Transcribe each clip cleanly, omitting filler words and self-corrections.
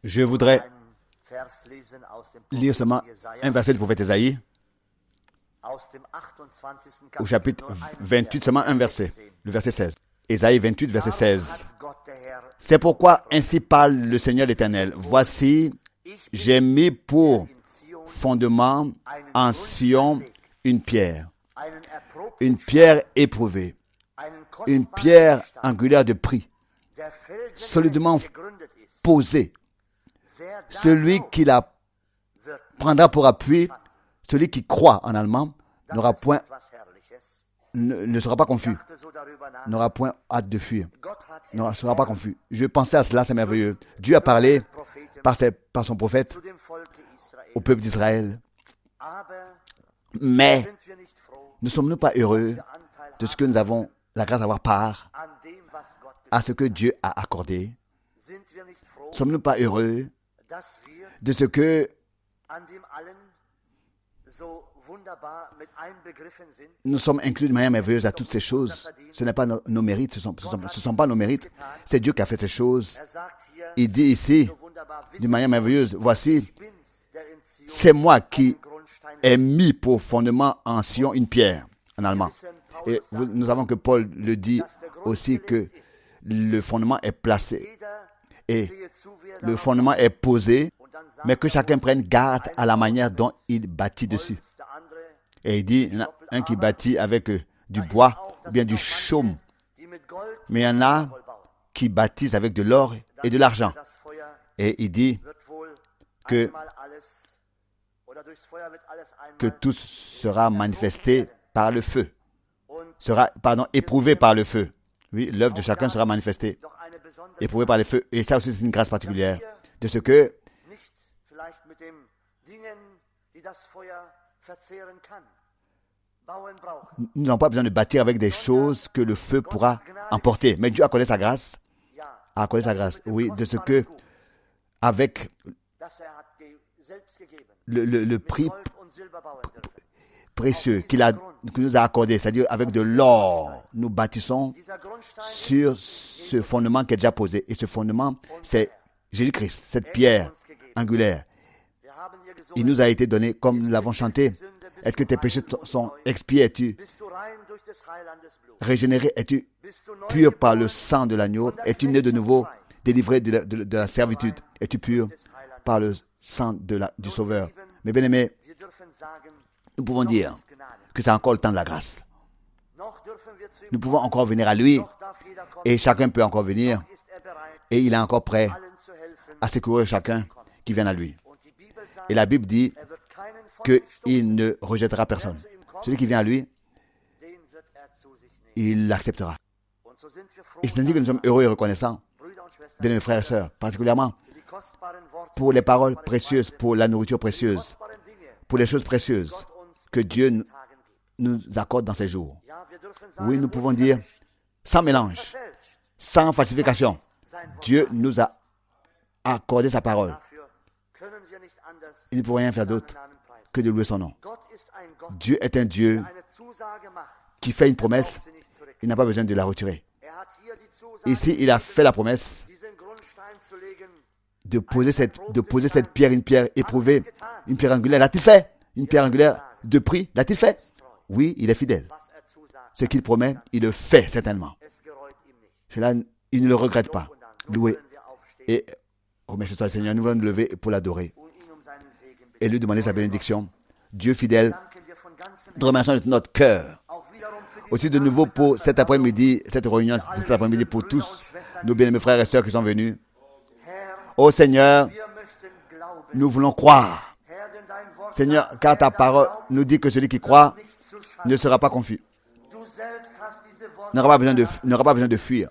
Je voudrais lire seulement un verset du prophète Ésaïe, au chapitre 28, seulement un verset, le verset 16. Ésaïe 28, verset 16. C'est pourquoi ainsi parle le Seigneur l'Éternel. Voici, j'ai mis pour fondement en Sion une pierre éprouvée, une pierre angulaire de prix, solidement posée. Celui qui la prendra pour appui, celui qui croit en allemand, ne sera pas confus, n'aura point hâte de fuir, ne sera pas confus. Je pensais à cela, c'est merveilleux. Dieu a parlé par son prophète au peuple d'Israël. Mais ne sommes-nous pas heureux de ce que nous avons la grâce d'avoir part à ce que Dieu a accordé? Ne sommes-nous pas heureux de ce que nous sommes inclus de manière merveilleuse à toutes ces choses? Ce n'est pas nos mérites, ce ne sont pas nos mérites. C'est Dieu qui a fait ces choses. Il dit ici, d'une manière merveilleuse, voici, c'est moi qui ai mis pour fondement en Sion une pierre, en allemand. Et nous savons que Paul le dit aussi, que le fondement est placé et le fondement est posé, mais que chacun prenne garde à la manière dont il bâtit dessus. Et il dit, il y en a un qui bâtit avec du bois, ou bien du chaume. Mais il y en a qui bâtissent avec de l'or et de l'argent. Et il dit que tout sera manifesté par le feu. Éprouvé par le feu. Oui, l'œuvre de chacun sera manifestée, éprouvée par le feu. Et ça aussi, c'est une grâce particulière. De ce que nous n'avons pas besoin de bâtir avec des choses que le feu pourra emporter. Mais Dieu a accordé sa grâce. Oui, de ce que, avec le prix précieux qu'il nous a accordé, c'est-à-dire avec de l'or, nous bâtissons sur ce fondement qui est déjà posé. Et ce fondement, c'est Jésus-Christ, cette pierre angulaire. Il nous a été donné, comme nous l'avons chanté. Est-ce que tes péchés sont expiés? Es-tu régénéré? Es-tu pur par le sang de l'agneau? Es-tu né de nouveau, délivré de la servitude? Es-tu pur par le sang du Sauveur? Mais bien aimés, nous pouvons dire que c'est encore le temps de la grâce. Nous pouvons encore venir à lui, et chacun peut encore venir, et il est encore prêt à secourir chacun qui vient à lui. Et la Bible dit qu'il ne rejettera personne. Celui qui vient à lui, il l'acceptera. Et c'est ainsi que nous sommes heureux et reconnaissants de nos frères et sœurs, particulièrement pour les paroles précieuses, pour la nourriture précieuse, pour les choses précieuses que Dieu nous accorde dans ces jours. Oui, nous pouvons dire, sans mélange, sans falsification, Dieu nous a accordé sa parole. Il ne peut rien faire d'autre que de louer son nom. Dieu est un Dieu qui fait une promesse, il n'a pas besoin de la retirer. Ici, il a fait la promesse de poser cette pierre, une pierre éprouvée, une pierre angulaire. L'a-t-il fait? Une pierre angulaire de prix, l'a-t-il fait? Oui, il est fidèle. Ce qu'il promet, il le fait certainement. Cela, il ne le regrette pas. Loué. Et remercie soit le Seigneur. Nous voulons nous lever pour l'adorer et lui demander sa bénédiction. Dieu fidèle, nous remercions de notre cœur. Aussi de nouveau pour cet après-midi, cette réunion cet après-midi pour tous nos bien-aimés frères et sœurs qui sont venus. Ô Seigneur, nous voulons croire. Seigneur, car ta parole nous dit que celui qui croit ne sera pas confus. N'aura pas besoin de fuir.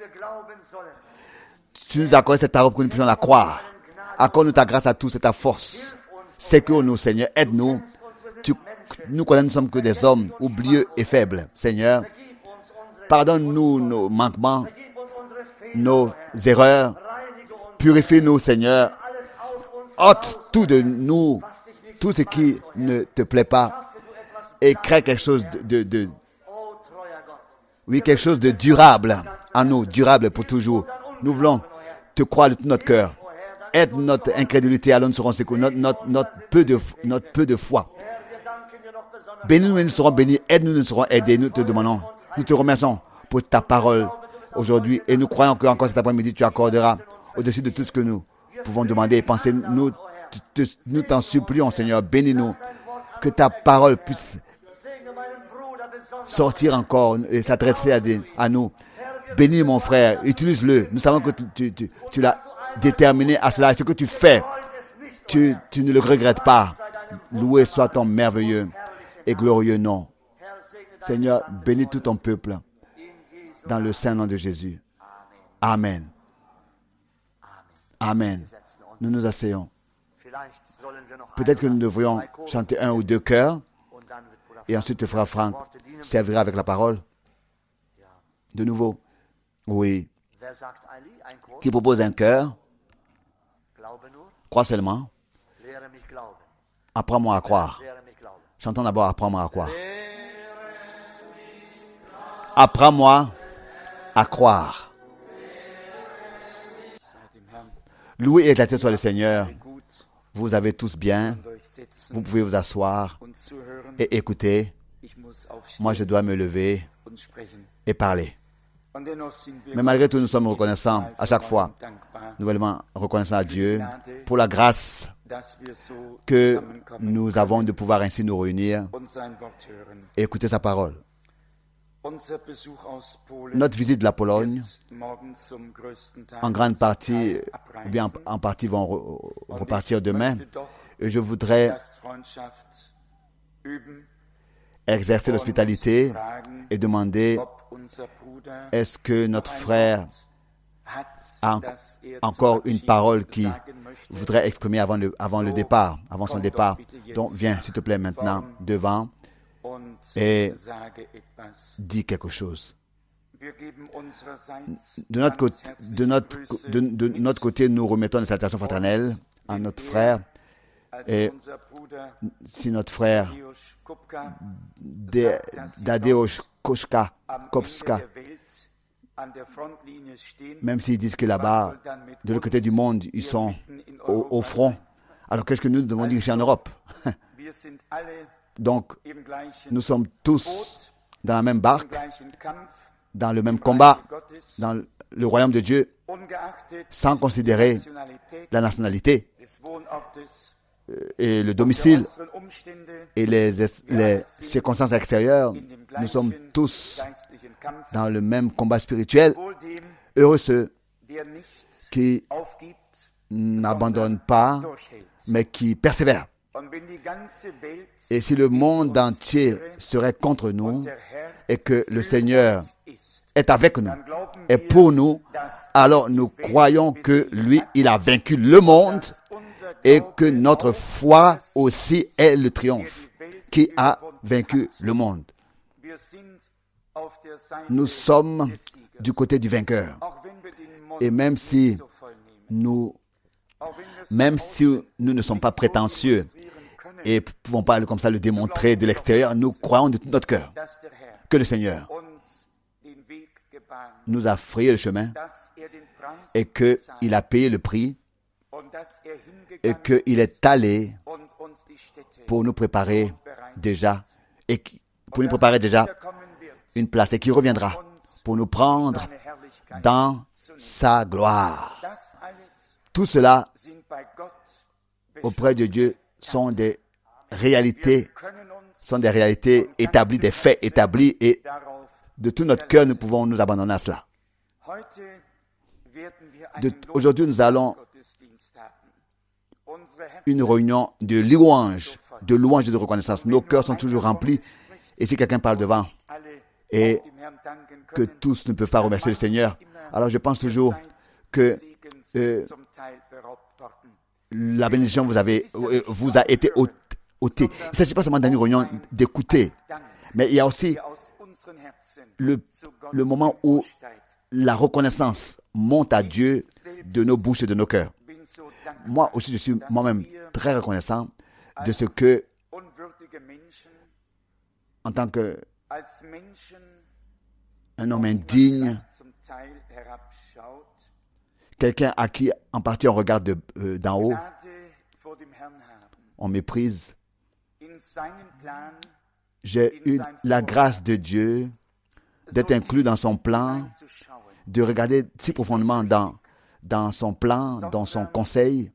Tu nous accordes cette parole pour que nous puissions la croire. Accorde-nous ta grâce à tous et ta force. Secours-nous, Seigneur. Aide-nous. Nous connaissons, nous sommes que des hommes oublieux et faibles. Seigneur, pardonne-nous nos manquements, nos erreurs. Purifie-nous, Seigneur. Ôte tout de nous, tout ce qui ne te plaît pas, et crée quelque chose quelque chose de durable en nous, durable pour toujours. Nous voulons te croire de tout notre cœur. aide notre incrédulité, alors nous serons secourus. Notre peu de foi. Bénis-nous et nous serons bénis. Aide-nous, nous serons aidés. Nous te demandons, nous te remercions pour ta parole aujourd'hui. Et nous croyons que encore cet après-midi, tu accorderas au-dessus de tout ce que nous pouvons demander et penser. Nous t'en supplions, Seigneur, bénis-nous. Que ta parole puisse sortir encore et s'adresser à nous. Bénis mon frère, utilise-le. Nous savons que tu l'as déterminé à cela. Ce que tu fais, tu ne le regrettes pas. Loué soit ton merveilleux et glorieux nom. Seigneur, bénis tout ton peuple dans le saint nom de Jésus. Amen. Amen. Nous nous asseyons. Peut-être que nous devrions chanter un ou deux chœurs et ensuite le frère Franck servira avec la parole. De nouveau. Oui. Qui propose un chœur? Crois seulement. Apprends-moi à croire. Chantons d'abord Apprends-moi à croire. Apprends-moi à croire. Loué et exalté soit le Seigneur. Vous avez tous bien. Vous pouvez vous asseoir et écouter. Moi, je dois me lever et parler. Mais malgré tout, nous sommes reconnaissants à chaque fois, nouvellement reconnaissants à Dieu pour la grâce que nous avons de pouvoir ainsi nous réunir et écouter sa parole. Notre visite de la Pologne, en grande partie, ou bien en partie, vont repartir demain. Et je voudrais exercer l'hospitalité et demander est-ce que notre frère a encore une parole qu'il voudrait exprimer avant le départ, avant son départ. Donc viens s'il te plaît maintenant devant et dis quelque chose. De notre côté, nous remettons les salutations fraternelles à notre frère. Et si notre frère Tadeusz Kopska, même s'ils disent que là-bas, de l'autre côté du monde, ils sont au front, alors qu'est-ce que nous devons dire ici en Europe? Donc, nous sommes tous dans la même barque, dans le même combat, dans le royaume de Dieu, sans considérer la nationalité et le domicile et les circonstances extérieures. Nous sommes tous dans le même combat spirituel. Heureux ceux qui n'abandonnent pas, mais qui persévèrent. Et si le monde entier serait contre nous et que le Seigneur est avec nous et pour nous, alors nous croyons que lui, il a vaincu le monde et que notre foi aussi est le triomphe qui a vaincu le monde. Nous sommes du côté du vainqueur. Et même si nous ne sommes pas prétentieux et ne pouvons pas comme ça le démontrer de l'extérieur, nous croyons de tout notre cœur que le Seigneur nous a frayé le chemin et qu'il a payé le prix et qu'il est allé pour nous préparer déjà une place et qu'il reviendra pour nous prendre dans sa gloire. Tout cela auprès de Dieu sont des réalités établies, des faits établis, et de tout notre cœur nous pouvons nous abandonner à cela. Aujourd'hui nous allons une réunion de louange et de reconnaissance. Nos cœurs sont toujours remplis. Et si quelqu'un parle devant et que tous ne peuvent pas remercier le Seigneur, alors je pense toujours que la bénédiction vous a été ôtée. Il ne s'agit pas seulement d'une réunion d'écouter, mais il y a aussi le moment où la reconnaissance monte à Dieu de nos bouches et de nos cœurs. Moi aussi, je suis moi-même très reconnaissant de ce que, en tant qu'un homme indigne, quelqu'un à qui en partie on regarde d'en haut, on méprise. J'ai eu la grâce de Dieu d'être inclus dans son plan, de regarder si profondément dans son plan, dans son conseil.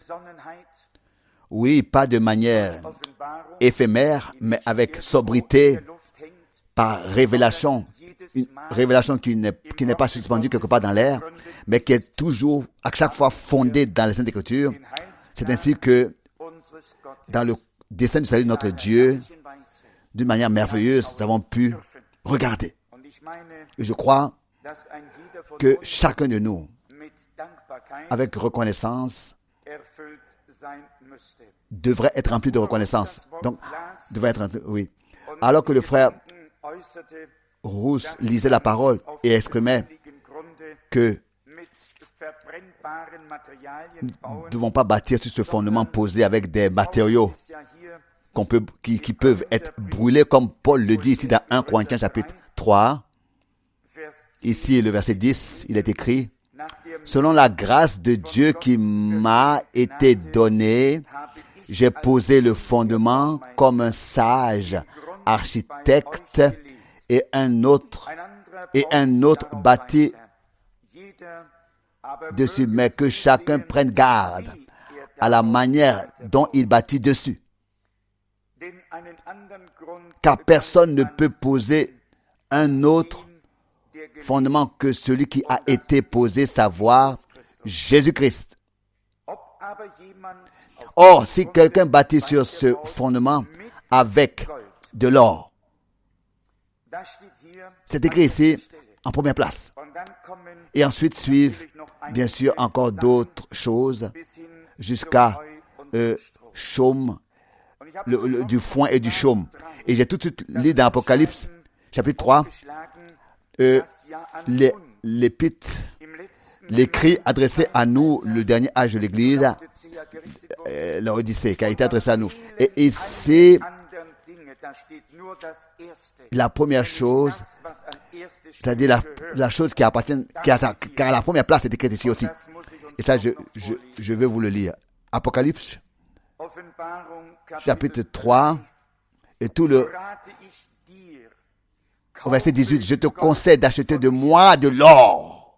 Oui, pas de manière éphémère, mais avec sobriété, par révélation. Une révélation qui n'est pas suspendue quelque part dans l'air, mais qui est toujours, à chaque fois, fondée dans les Saintes Écritures. C'est ainsi que, dans le dessein du salut de notre Dieu, d'une manière merveilleuse, nous avons pu regarder. Et je crois que chacun de nous, avec reconnaissance, devrait être rempli de reconnaissance. Donc, devrait être, oui. Alors que le frère Rousse lisait la parole et exprimait que nous ne devons pas bâtir sur ce fondement posé avec des matériaux qui peuvent être brûlés, comme Paul le dit ici dans 1 Corinthiens chapitre 3. Ici, le verset 10, il est écrit: « Selon la grâce de Dieu qui m'a été donnée, j'ai posé le fondement comme un sage architecte et un autre bâtit dessus, mais que chacun prenne garde à la manière dont il bâtit dessus. Car personne ne peut poser un autre fondement que celui qui a été posé, savoir Jésus-Christ. Or, si quelqu'un bâtit sur ce fondement avec de l'or, c'est écrit ici en première place. Et ensuite suivent, bien sûr, encore d'autres choses jusqu'à chaume, du foin et du chaume. Et j'ai tout de suite lu dans Apocalypse, chapitre 3, l'écrit adressé à nous, le dernier âge de l'Église, l'Odyssée, qui a été adressé à nous. Et ici, la première chose, c'est-à-dire la chose qui appartient, car la première place est écrite ici aussi. Et ça, je vais vous le lire. Apocalypse, chapitre 3, et tout le... Au verset 18, je te conseille d'acheter de moi de l'or.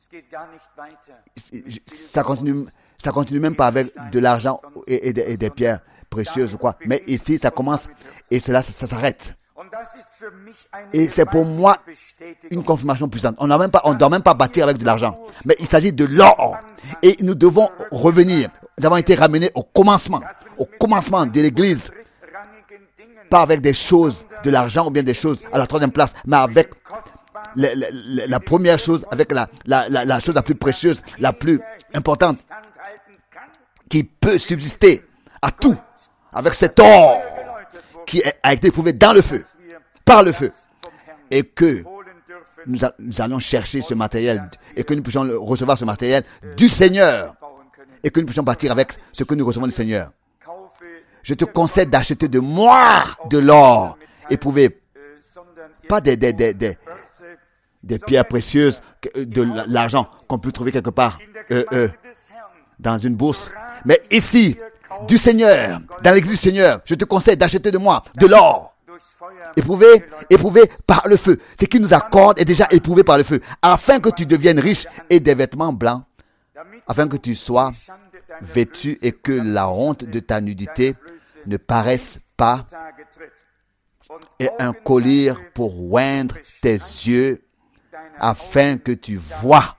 Ça continue même pas avec de l'argent et des pierres précieuses ou quoi. Mais ici, ça commence et cela, ça s'arrête. Et c'est pour moi une confirmation puissante. On ne doit même pas bâtir avec de l'argent. Mais il s'agit de l'or. Et nous devons revenir. Nous avons été ramenés au commencement de l'Église. Pas avec des choses de l'argent ou bien des choses à la troisième place, mais avec la première chose, avec la chose la plus précieuse, la plus importante, qui peut subsister à tout, avec cet or qui a été éprouvé dans le feu, par le feu, et que nous allons chercher ce matériel, et que nous puissions recevoir ce matériel du Seigneur, et que nous puissions bâtir avec ce que nous recevons du Seigneur. Je te conseille d'acheter de moi de l'or éprouvé, pas des pierres précieuses, de l'argent qu'on peut trouver quelque part dans une bourse. Mais ici, du Seigneur, dans l'église du Seigneur, je te conseille d'acheter de moi de l'or éprouvé par le feu. Ce qu'il nous accorde est déjà éprouvé par le feu, afin que tu deviennes riche et des vêtements blancs, afin que tu sois vêtu et que la honte de ta nudité ne paraisse pas, et un collier pour oindre tes yeux, afin que tu vois.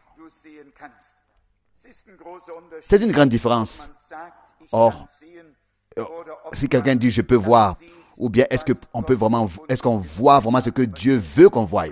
C'est une grande différence. Or, si quelqu'un dit je peux voir, ou bien est-ce qu'on voit vraiment ce que Dieu veut qu'on voie?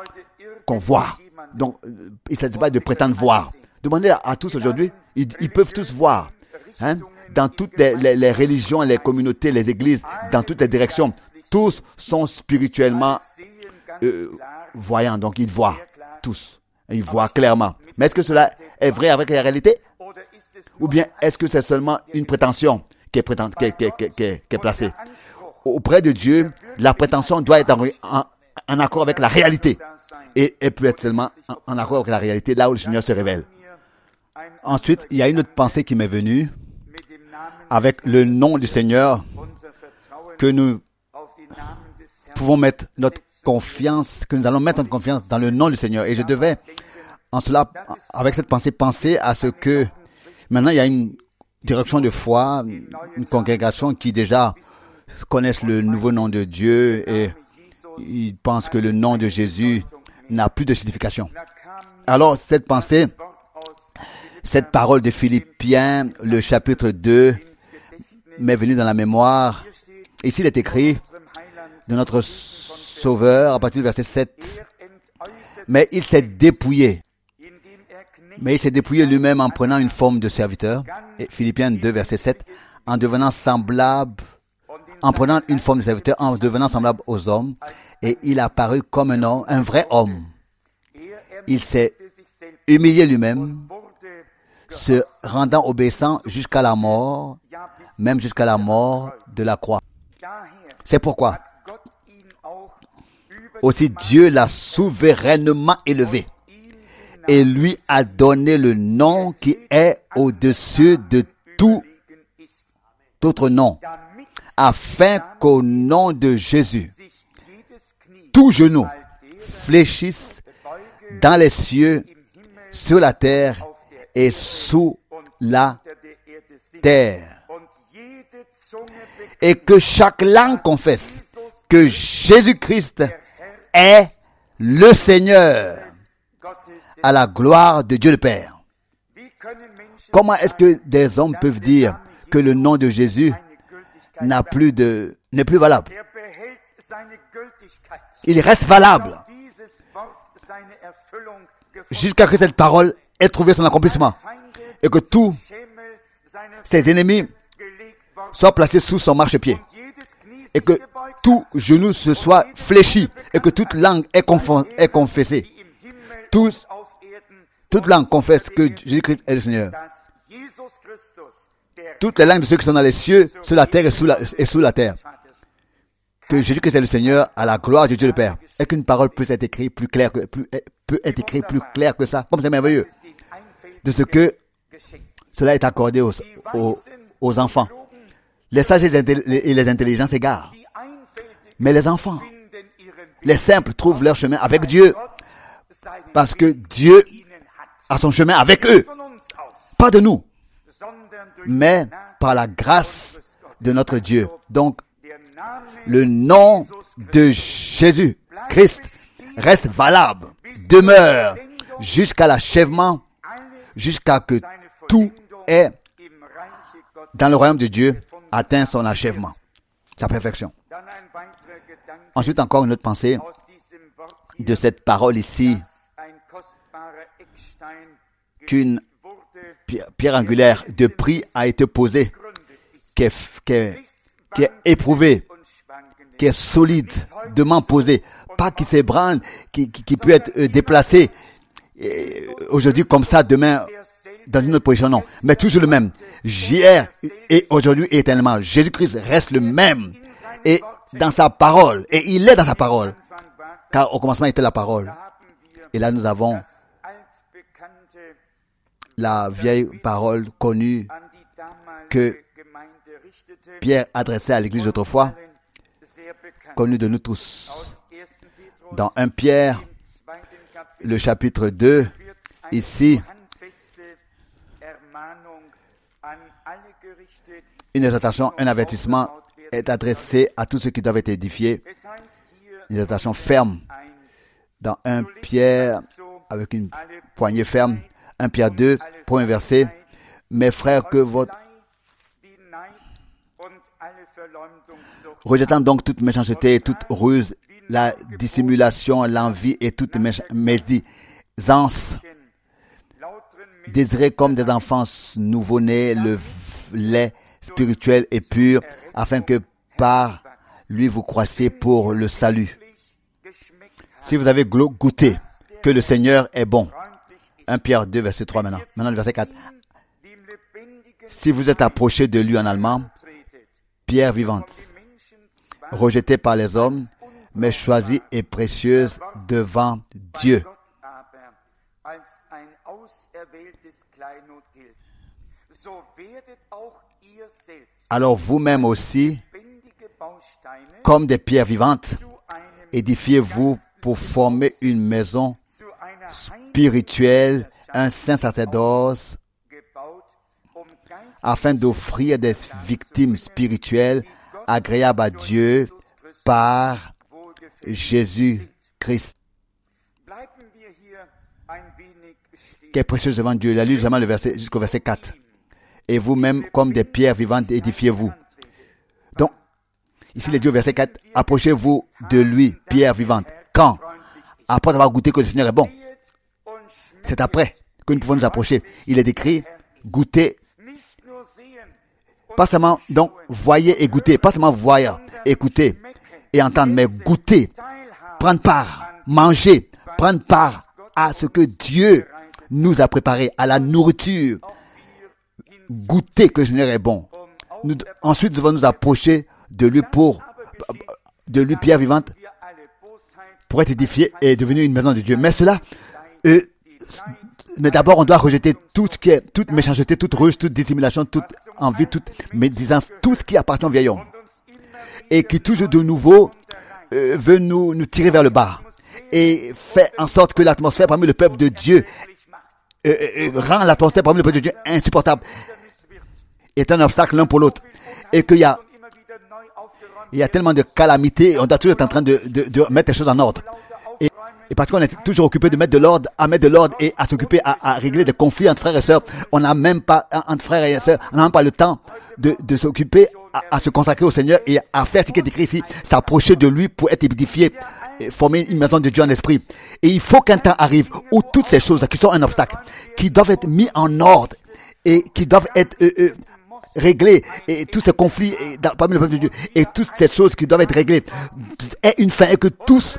Donc, il ne s'agit pas de prétendre voir. Demandez à tous aujourd'hui, ils peuvent tous voir. Dans toutes les religions, les communautés, les églises, dans toutes les directions, tous sont spirituellement voyants. Donc, ils voient tous. Ils voient clairement. Mais est-ce que cela est vrai avec la réalité? Ou bien est-ce que c'est seulement une prétention qui est placée? Auprès de Dieu, la prétention doit être en accord avec la réalité. Et elle peut être seulement en accord avec la réalité là où le Seigneur se révèle. Ensuite, il y a une autre pensée qui m'est venue avec le nom du Seigneur, que nous pouvons mettre notre confiance, que nous allons mettre notre confiance dans le nom du Seigneur. Et je devais, en cela, avec cette pensée, penser à ce que maintenant il y a une direction de foi, une congrégation qui déjà connaissent le nouveau nom de Dieu et ils pensent que le nom de Jésus n'a plus de signification. Alors, cette pensée, cette parole de Philippiens, le chapitre 2, m'est venue dans la mémoire. Ici, il est écrit de notre Sauveur, à partir du verset 7. Mais il s'est dépouillé. Mais il s'est dépouillé lui-même en prenant une forme de serviteur. Et Philippiens 2, verset 7. En devenant semblable, en prenant une forme de serviteur, en devenant semblable aux hommes. Et il a apparu comme un homme, un vrai homme. Il s'est humilié lui-même, se rendant obéissant jusqu'à la mort, même jusqu'à la mort de la croix. C'est pourquoi aussi Dieu l'a souverainement élevé et lui a donné le nom qui est au-dessus de tout autre nom, afin qu'au nom de Jésus, tout genou fléchisse dans les cieux, sur la terre et sous la terre. Et que chaque langue confesse que Jésus-Christ est le Seigneur, à la gloire de Dieu le Père. Comment est-ce que des hommes peuvent dire que le nom de Jésus n'est plus valable? Il reste valable jusqu'à ce que cette parole ait trouvé son accomplissement et que tous ses ennemis soient placés sous son marchepied et que tout genou se soit fléchi et que toute langue est confessée. Toute langue confesse que Jésus-Christ est le Seigneur. Toutes les langues de ceux qui sont dans les cieux, sur la terre et sous la terre. Que Jésus-Christ est le Seigneur, à la gloire de Dieu le Père. Et qu'une parole peut être écrite plus claire que ça. Comme c'est merveilleux. De ce que cela est accordé aux enfants. Les sages et les intelligents s'égarent. Mais les enfants, les simples trouvent leur chemin avec Dieu. Parce que Dieu a son chemin avec eux. Pas de nous. Mais par la grâce de notre Dieu. Donc, le nom de Jésus-Christ reste valable, demeure jusqu'à l'achèvement, jusqu'à que tout est dans le royaume de Dieu atteint son achèvement, sa perfection. Ensuite, encore une autre pensée de cette parole ici, qu'une pierre angulaire de prix a été posée, qui est éprouvée, qui est solidement posée, pas qui s'ébranle, qui peut être déplacé aujourd'hui comme ça, demain dans une autre position, non. Mais toujours le même. Hier et aujourd'hui et éternellement. Jésus-Christ reste le même. Et dans sa parole. Et il est dans sa parole. Car au commencement était la parole. Et là nous avons la vieille parole connue que Pierre adressait à l'église autrefois, connue de nous tous. Dans 1 Pierre, le chapitre 2, ici, une exhortation, un avertissement est adressé à tous ceux qui doivent être édifiés. Une exhortation ferme. Dans 1 Pierre, avec une poignée ferme. 1 Pierre 2, premier verset. Mes frères, que votre... Rejetant donc toute méchanceté, toute ruse, la dissimulation, l'envie et toute médisance, désirez comme des enfants nouveau-nés le lait spirituel et pur, afin que par lui vous croissiez pour le salut. Si vous avez goûté que le Seigneur est bon. 1 Pierre 2, verset 3 maintenant. Maintenant le verset 4. Si vous êtes approché de lui en allemand, pierre vivante, rejetée par les hommes, mais choisie et précieuse devant Dieu. alors vous-même aussi, comme des pierres vivantes, édifiez-vous pour former une maison spirituelle, un saint sacerdoce, afin d'offrir des victimes spirituelles agréables à Dieu par Jésus-Christ, qui est précieux devant Dieu. Il a lu seulement le verset jusqu'au verset 4. Et vous-même, comme des pierres vivantes, édifiez-vous. Donc, ici, il est dit au verset 4, approchez-vous de lui, pierre vivante. Quand? Après avoir goûté que le Seigneur est bon. C'est après que nous pouvons nous approcher. Il est écrit, goûtez. Pas seulement, donc, voyez et goûtez. Pas seulement voir, écouter et entendre, mais goûter. Prendre part, manger, prendre part à ce que Dieu nous a préparé, à la nourriture. Goûter que le Seigneur est bon. Ensuite, nous devons nous approcher de lui pierre vivante, pour être édifié et devenir une maison de Dieu. Mais cela, mais d'abord, on doit rejeter tout ce qui est, toute méchanceté, toute ruse, toute dissimulation, toute envie, toute médisance, tout ce qui appartient au vieil homme. Et qui toujours de nouveau veut nous tirer vers le bas. Et fait en sorte que l'atmosphère parmi le peuple de Dieu rend l'atmosphère parmi le peuple de Dieu insupportable. Est un obstacle l'un pour l'autre. Et qu'il y a tellement de calamités, on doit toujours être en train de mettre les choses en ordre. Et parce qu'on est toujours occupé de mettre de l'ordre, et à s'occuper à régler des conflits entre frères et sœurs, on n'a même pas, entre frères et sœurs, on n'a même pas le temps de s'occuper à se consacrer au Seigneur et à faire ce qui est écrit ici, s'approcher de lui pour être édifié, former une maison de Dieu en esprit. Et il faut qu'un temps arrive où toutes ces choses qui sont un obstacle, qui doivent être mis en ordre et qui doivent être réglés, et tous ces conflits parmi le peuple de Dieu, et toutes ces choses qui doivent être réglées, aient une fin, et que tous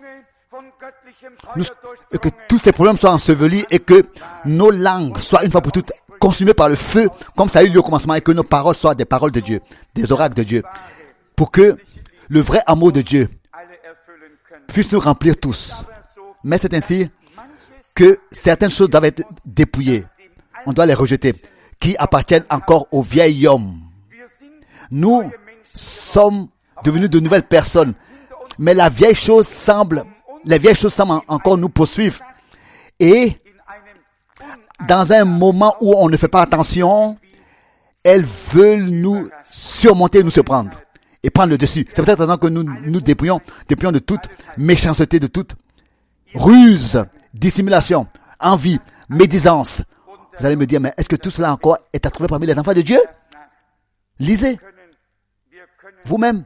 ces problèmes soient ensevelis, et que nos langues soient une fois pour toutes consumées par le feu, comme ça a eu lieu au commencement, et que nos paroles soient des paroles de Dieu, des oracles de Dieu, pour que le vrai amour de Dieu puisse nous remplir tous. Mais c'est ainsi que certaines choses doivent être dépouillées. On doit les rejeter, qui appartiennent encore au vieil homme. Nous sommes devenus de nouvelles personnes, mais les vieilles choses semblent encore nous poursuivre. Et dans un moment où on ne fait pas attention, elles veulent nous surmonter, nous surprendre et prendre le dessus. C'est peut-être raison que nous dépouillons de toute méchanceté, de toute ruse, dissimulation, envie, médisance. Vous allez me dire, mais est-ce que tout cela encore est à trouver parmi les enfants de Dieu? Lisez vous-même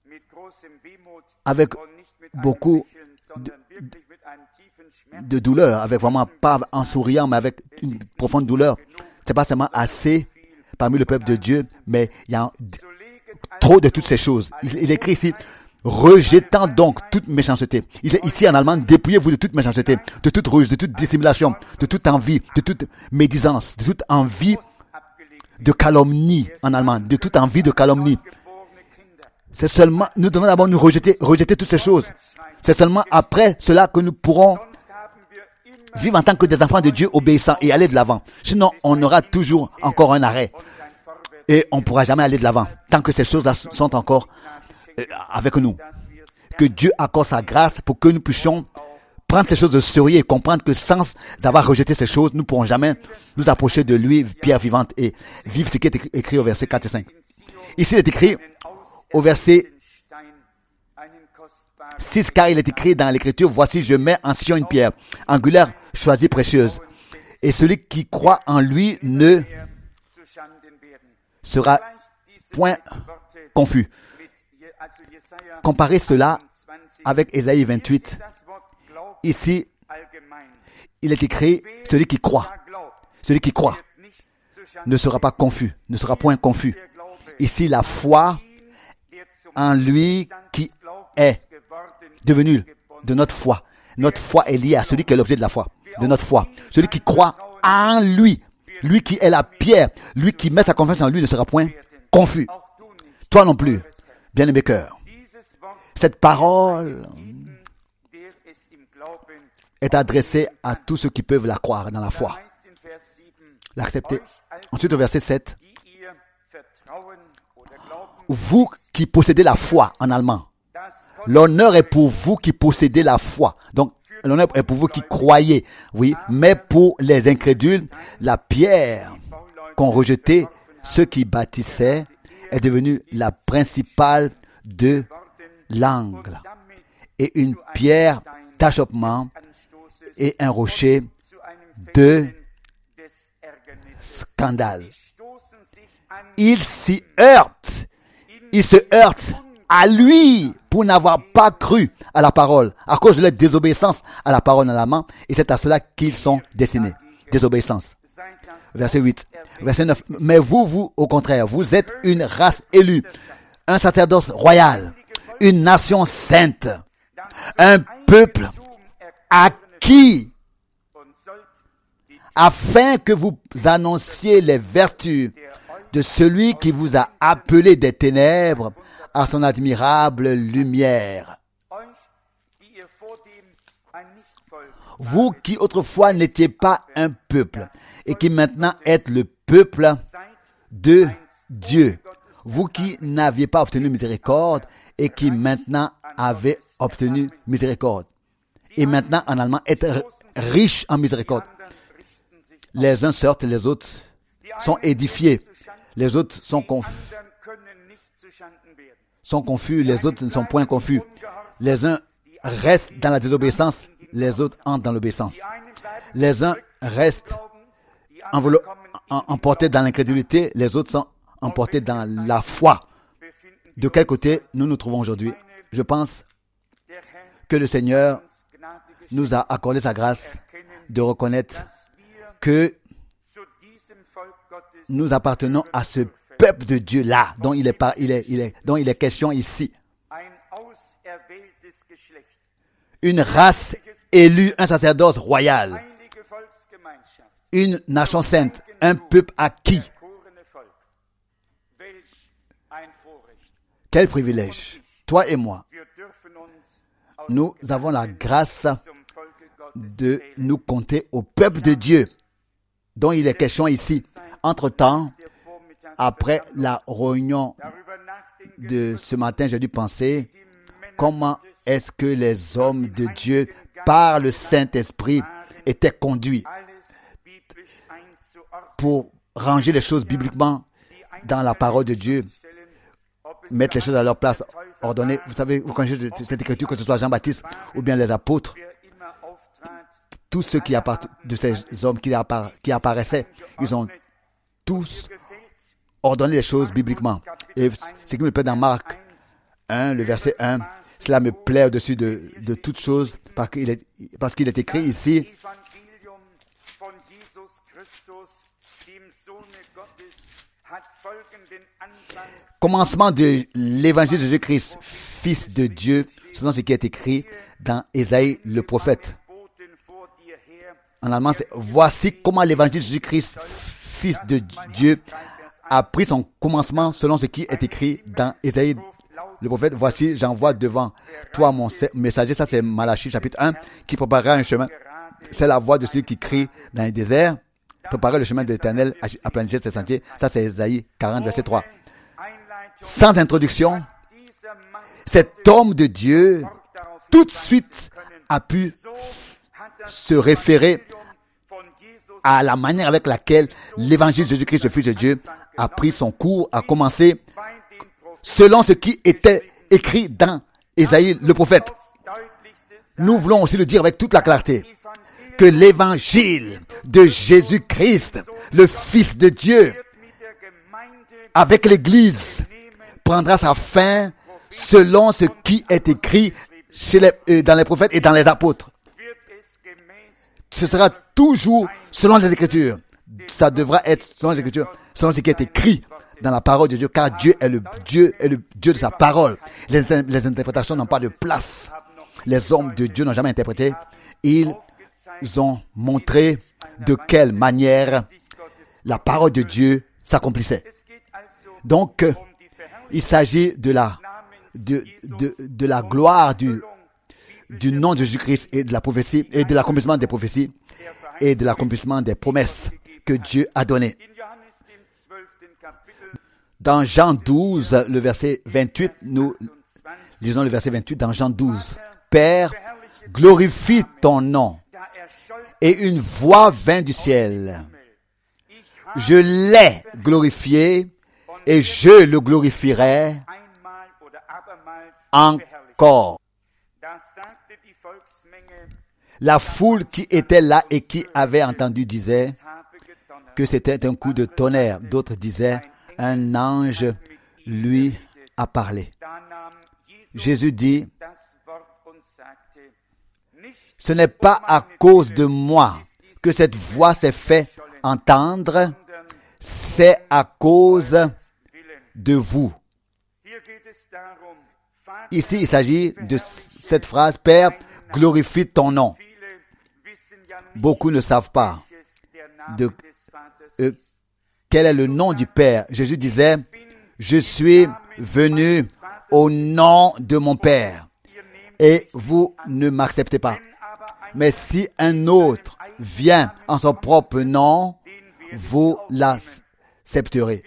avec beaucoup de douleur, avec vraiment pas en souriant, mais avec une profonde douleur. C'est pas seulement assez parmi le peuple de Dieu, mais il y a trop de toutes ces choses. Il écrit ici, rejetant donc toute méchanceté. Il est ici en allemand, dépouillez-vous de toute méchanceté, de toute ruse, de toute dissimulation, de toute envie, de toute médisance, de toute envie de calomnie en allemand, de toute envie de calomnie. C'est seulement, nous devons d'abord nous rejeter toutes ces choses. C'est seulement après cela que nous pourrons vivre en tant que des enfants de Dieu obéissants et aller de l'avant. Sinon, on aura toujours encore un arrêt. Et on ne pourra jamais aller de l'avant tant que ces choses-là sont encore avec nous. Que Dieu accorde sa grâce pour que nous puissions prendre ces choses de sérieux et comprendre que sans avoir rejeté ces choses, nous ne pourrons jamais nous approcher de lui, pierre vivante, et vivre ce qui est écrit au verset 4 et 5. Ici, il est écrit au verset 6, car il est écrit dans l'Écriture, voici, je mets en Sion une pierre angulaire, choisie, précieuse. Et celui qui croit en lui ne sera point confus. Comparez cela avec Ésaïe 28. Ici, il est écrit, celui qui croit ne sera pas confus, ne sera point confus. Ici, la foi en lui qui est devenu de notre foi. Notre foi est liée à celui qui est l'objet de la foi, de notre foi. Celui qui croit en lui, lui qui est la pierre, lui qui met sa confiance en lui ne sera point confus. Toi non plus, bien-aimé cœur. Cette parole est adressée à tous ceux qui peuvent la croire dans la foi. l'accepter. Ensuite, au verset 7, vous qui possédez la foi, en allemand. L'honneur est pour vous qui possédez la foi. Donc, l'honneur est pour vous qui croyez. Oui, mais pour les incrédules, la pierre qu'ont rejetée ceux qui bâtissaient est devenue la principale de l'angle et une pierre d'achoppement et un rocher de scandale. Il s'y heurte. Il se heurte à lui pour n'avoir pas cru à la parole, à cause de leur désobéissance à la parole en allemand, et c'est à cela qu'ils sont destinés. Désobéissance. Verset 8. Verset 9. Mais vous, au contraire, vous êtes une race élue, un sacerdoce royal, une nation sainte, un peuple acquis, afin que vous annonciez les vertus de celui qui vous a appelé des ténèbres à son admirable lumière. Vous qui autrefois n'étiez pas un peuple et qui maintenant êtes le peuple de Dieu. Vous qui n'aviez pas obtenu miséricorde et qui maintenant avez obtenu miséricorde. Et maintenant, en allemand, être riche en miséricorde. Les uns sortent, les autres sont édifiés. Les autres sont confus, les autres ne sont point confus. Les uns restent dans la désobéissance, les autres entrent dans l'obéissance. Les uns restent emportés dans l'incrédulité, les autres sont emportés dans la foi. De quel côté nous nous trouvons aujourd'hui? Je pense que le Seigneur nous a accordé sa grâce de reconnaître que nous appartenons à ce peuple de Dieu-là, dont il est question ici. Une race élue, un sacerdoce royal, une nation sainte, un peuple acquis. Quel privilège, toi et moi. Nous avons la grâce de nous compter au peuple de Dieu, dont il est question ici. Entre-temps, après la réunion de ce matin, j'ai dû penser comment est-ce que les hommes de Dieu, par le Saint-Esprit, étaient conduits pour ranger les choses bibliquement dans la parole de Dieu, mettre les choses à leur place, ordonner. Vous savez, vous connaissez cette écriture, que ce soit Jean-Baptiste ou bien les apôtres, tous ceux de ces hommes qui apparaissaient, ils ont tous ordonné les choses bibliquement. Et ce qui me plaît dans Marc 1, le verset 1, cela me plaît au-dessus de toutes choses, parce qu'il est écrit ici, commencement de l'évangile de Jésus-Christ, Fils de Dieu, selon ce qui est écrit dans Ésaïe le prophète. En allemand, c'est « Voici comment l'évangile de Jésus-Christ, Fils de Dieu, a pris son commencement selon ce qui est écrit dans Ésaïe le prophète. Voici, j'envoie devant toi mon messager. » Ça, c'est Malachie, chapitre 1, qui préparera un chemin. C'est la voix de celui qui crie dans les déserts. Préparer le chemin de l'Éternel, aplanissez ses sentiers. Ça, c'est Ésaïe 40, verset 3. Sans introduction, cet homme de Dieu, tout de suite, a pu se référer à la manière avec laquelle l'évangile de Jésus-Christ, le Fils de Dieu, a pris son cours, a commencé selon ce qui était écrit dans Ésaïe le prophète. Nous voulons aussi le dire avec toute la clarté, que l'évangile de Jésus-Christ, le Fils de Dieu, avec l'Église, prendra sa fin selon ce qui est écrit dans les prophètes et dans les apôtres. Ce sera toujours selon les Écritures. Ça devra être selon les Écritures, selon ce qui est écrit dans la parole de Dieu, car Dieu est le Dieu de sa parole. Les interprétations n'ont pas de place. Les hommes de Dieu n'ont jamais interprété. Ils ont montré de quelle manière la parole de Dieu s'accomplissait. Donc, il s'agit de la gloire du nom de Jésus-Christ et de la prophétie et de l'accomplissement des prophéties et de l'accomplissement des promesses que Dieu a donné. Dans Jean 12, le verset 28, nous lisons le verset 28 dans Jean 12. Père, glorifie ton nom. Et une voix vint du ciel. Je l'ai glorifié et je le glorifierai encore. La foule qui était là et qui avait entendu disait que c'était un coup de tonnerre. D'autres disaient, un ange lui a parlé. Jésus dit, ce n'est pas à cause de moi que cette voix s'est fait entendre, c'est à cause de vous. Ici, il s'agit de cette phrase, Père, glorifie ton nom. Beaucoup ne savent pas quel est le nom du Père. Jésus disait, je suis venu au nom de mon Père et vous ne m'acceptez pas. Mais si un autre vient en son propre nom, vous l'accepterez.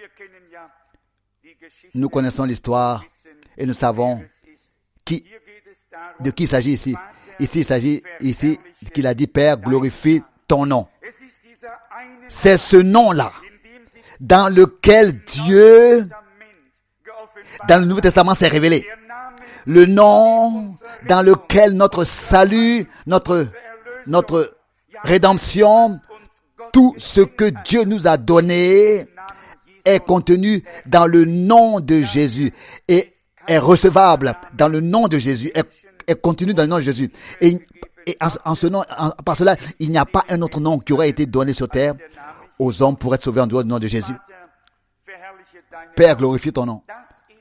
Nous connaissons l'histoire et nous savons de qui il s'agit ici. Ici, il s'agit qu'il a dit, Père, glorifie ton nom. C'est ce nom-là dans lequel Dieu, dans le Nouveau Testament, s'est révélé. Le nom dans lequel notre salut, notre rédemption, tout ce que Dieu nous a donné est contenu dans le nom de Jésus et est recevable dans le nom de Jésus, est contenu dans le nom de Jésus. Et en ce nom, par cela, il n'y a pas un autre nom qui aurait été donné sur terre aux hommes pour être sauvés en dehors du nom de Jésus. Père, glorifie ton nom.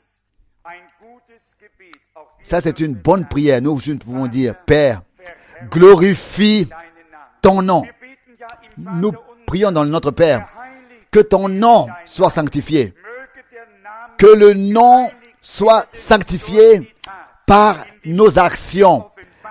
Ça, c'est une bonne prière. Nous pouvons dire, Père, glorifie ton nom. Nous prions dans notre Père, que ton nom soit sanctifié. Que le nom soit sanctifié par nos actions,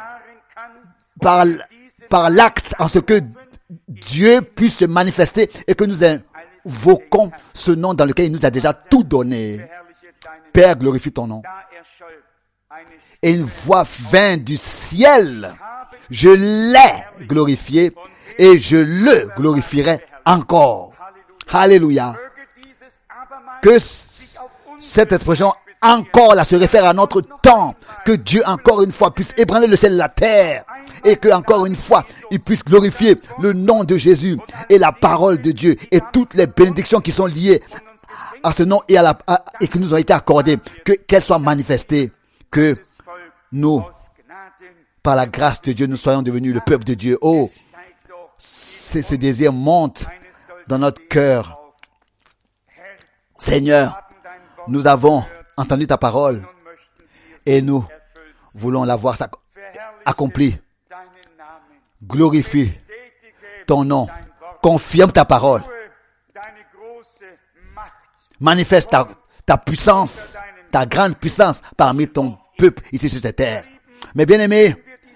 par l'acte, en ce que Dieu puisse se manifester et que nous invoquons ce nom dans lequel il nous a déjà tout donné. Père, glorifie ton nom. Et une voix vint du ciel. Je l'ai glorifié et je le glorifierai encore. Alléluia. Que cette expression encore là se réfère à notre temps. Que Dieu encore une fois puisse ébranler le ciel et la terre. Et que encore une fois il puisse glorifier le nom de Jésus et la parole de Dieu et toutes les bénédictions qui sont liées à ce nom et qui nous ont été accordées. Qu'elles soient manifestées. Que nous, par la grâce de Dieu, nous soyons devenus le peuple de Dieu. Oh, ce désir monte dans notre cœur. Seigneur, nous avons entendu ta parole et nous voulons la voir accomplie. Glorifie ton nom. Confirme ta parole. Manifeste ta puissance, ta grande puissance parmi ton peuple ici sur cette terre. Mais bien aimés,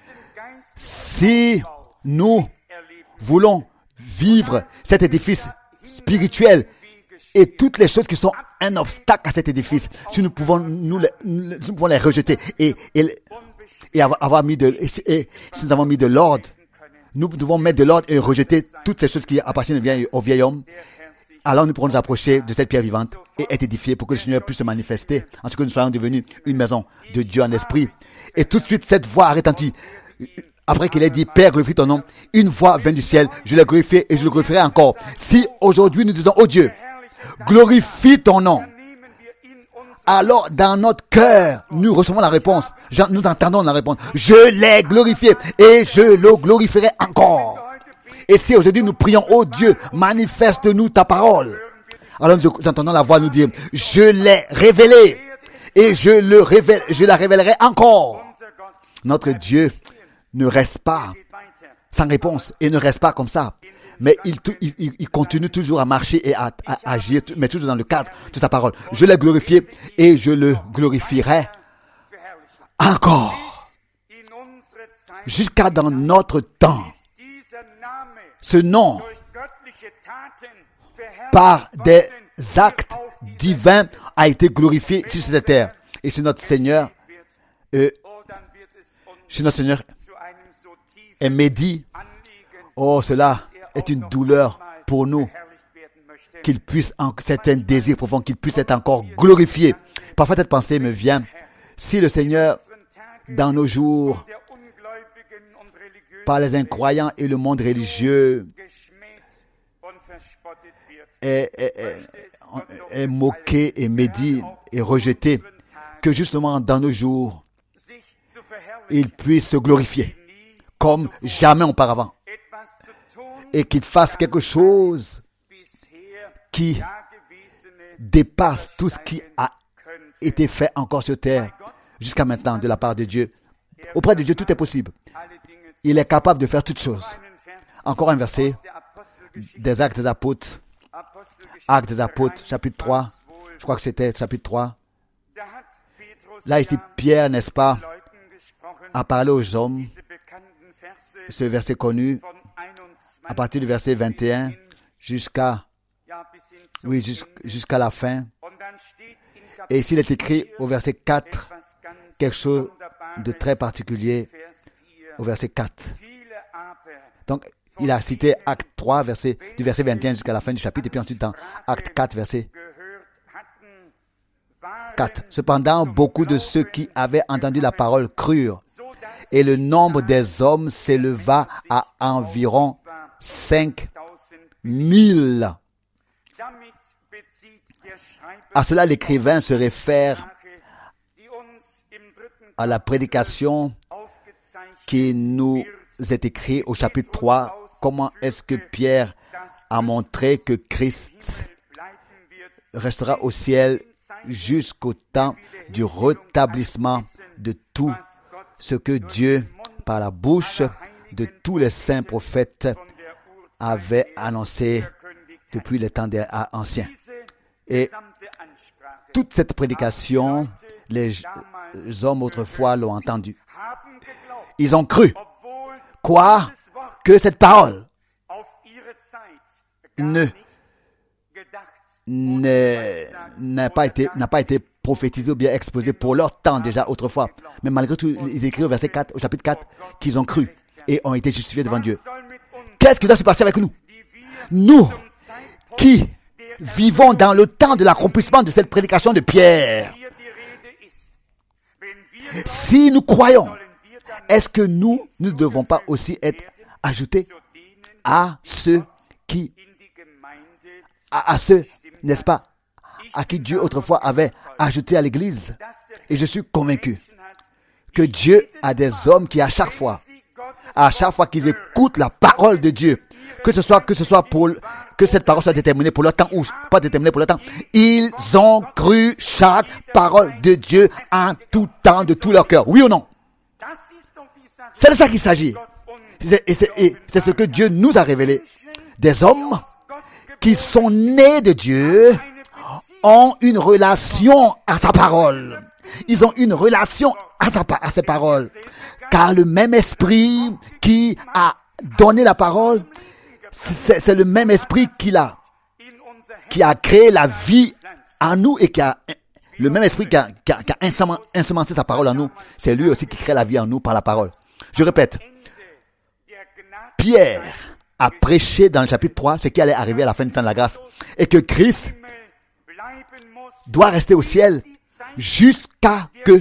si nous voulons vivre cet édifice spirituel et toutes les choses qui sont un obstacle à cet édifice, si nous pouvons nous pouvons les rejeter et avoir mis si nous avons mis de l'ordre, nous devons mettre de l'ordre et rejeter toutes ces choses qui appartiennent au vieil homme. Alors nous pourrons nous approcher de cette pierre vivante et être édifiés pour que le Seigneur puisse se manifester en ce que nous soyons devenus une maison de Dieu en esprit. Et tout de suite, cette voix a retenti. Après qu'il ait dit, Père, glorifie ton nom, une voix vient du ciel, je l'ai glorifié et je le glorifierai encore. Si aujourd'hui nous disons, oh Dieu, glorifie ton nom, alors dans notre cœur, nous recevons la réponse. Nous entendons la réponse. Je l'ai glorifié et je le glorifierai encore. Et si aujourd'hui nous prions, oh Dieu, manifeste-nous ta parole. Alors nous entendons la voix nous dire, je l'ai révélé et je la révélerai encore. Notre Dieu ne reste pas sans réponse et ne reste pas comme ça. Mais il continue toujours à marcher et à agir, mais toujours dans le cadre de sa parole. Je l'ai glorifié et je le glorifierai encore. Jusqu'à dans notre temps. Ce nom par des actes divins, a été glorifié sur cette terre. Et c'est notre Seigneur, est médit. Oh, cela est une douleur pour nous, qu'il puisse, c'est un désir profond, qu'il puisse être encore glorifié. Parfois, cette pensée me vient, si le Seigneur, dans nos jours, par les incroyants et le monde religieux, est moqué et médit et rejeté, que justement dans nos jours, il puisse se glorifier comme jamais auparavant et qu'il fasse quelque chose qui dépasse tout ce qui a été fait encore sur terre jusqu'à maintenant de la part de Dieu. Auprès de Dieu, tout est possible. Il est capable de faire toutes choses. Encore un verset des Actes des Apôtres. Actes des Apôtres, chapitre 3. Je crois que c'était chapitre 3. Là, ici, Pierre, n'est-ce pas, a parlé aux hommes. Ce verset connu, à partir du verset 21 jusqu'à la fin. Et ici, il est écrit au verset 4, quelque chose de très particulier au verset 4. Donc, il a cité Acte 3, du verset 21 jusqu'à la fin du chapitre, et puis ensuite dans Acte 4, verset 4. Cependant, beaucoup de ceux qui avaient entendu la parole crurent, et le nombre des hommes s'éleva à environ 5 000. À cela, l'écrivain se réfère à la prédication qui nous est écrite au chapitre 3. Comment est-ce que Pierre a montré que Christ restera au ciel jusqu'au temps du rétablissement de tout ce que Dieu, par la bouche de tous les saints prophètes, avait annoncé depuis les temps anciens. Et toute cette prédication, les hommes autrefois l'ont entendue. Ils ont cru. Quoi? Que cette parole n'a pas été prophétisée ou bien exposée pour leur temps déjà autrefois. Mais malgré tout, il est écrit au chapitre 4, qu'ils ont cru et ont été justifiés devant Dieu. Qu'est-ce qui doit se passer avec nous? Nous qui vivons dans le temps de l'accomplissement de cette prédication de Pierre. Si nous croyons, est-ce que nous ne devons pas aussi être ajoutés à ceux qui, à ceux, n'est-ce pas, à qui Dieu autrefois avait ajouté à l'Église? Et je suis convaincu que Dieu a des hommes qui, à chaque fois qu'ils écoutent la parole de Dieu, que ce soit pour que cette parole soit déterminée pour leur temps ou pas déterminée pour leur temps, ils ont cru chaque parole de Dieu en tout temps, de tout leur cœur. Oui ou non? C'est de ça qu'il s'agit. Et c'est ce que Dieu nous a révélé. Des hommes qui sont nés de Dieu ont une relation à sa parole. Ils ont une relation à ses paroles. Car le même esprit qui a donné la parole, c'est le même esprit qui a créé la vie en nous et le même esprit qui a ensemencé sa parole en nous. C'est lui aussi qui crée la vie en nous par la parole. Je répète, Pierre a prêché dans le chapitre 3 ce qui allait arriver à la fin du temps de la grâce et que Christ doit rester au ciel jusqu'à que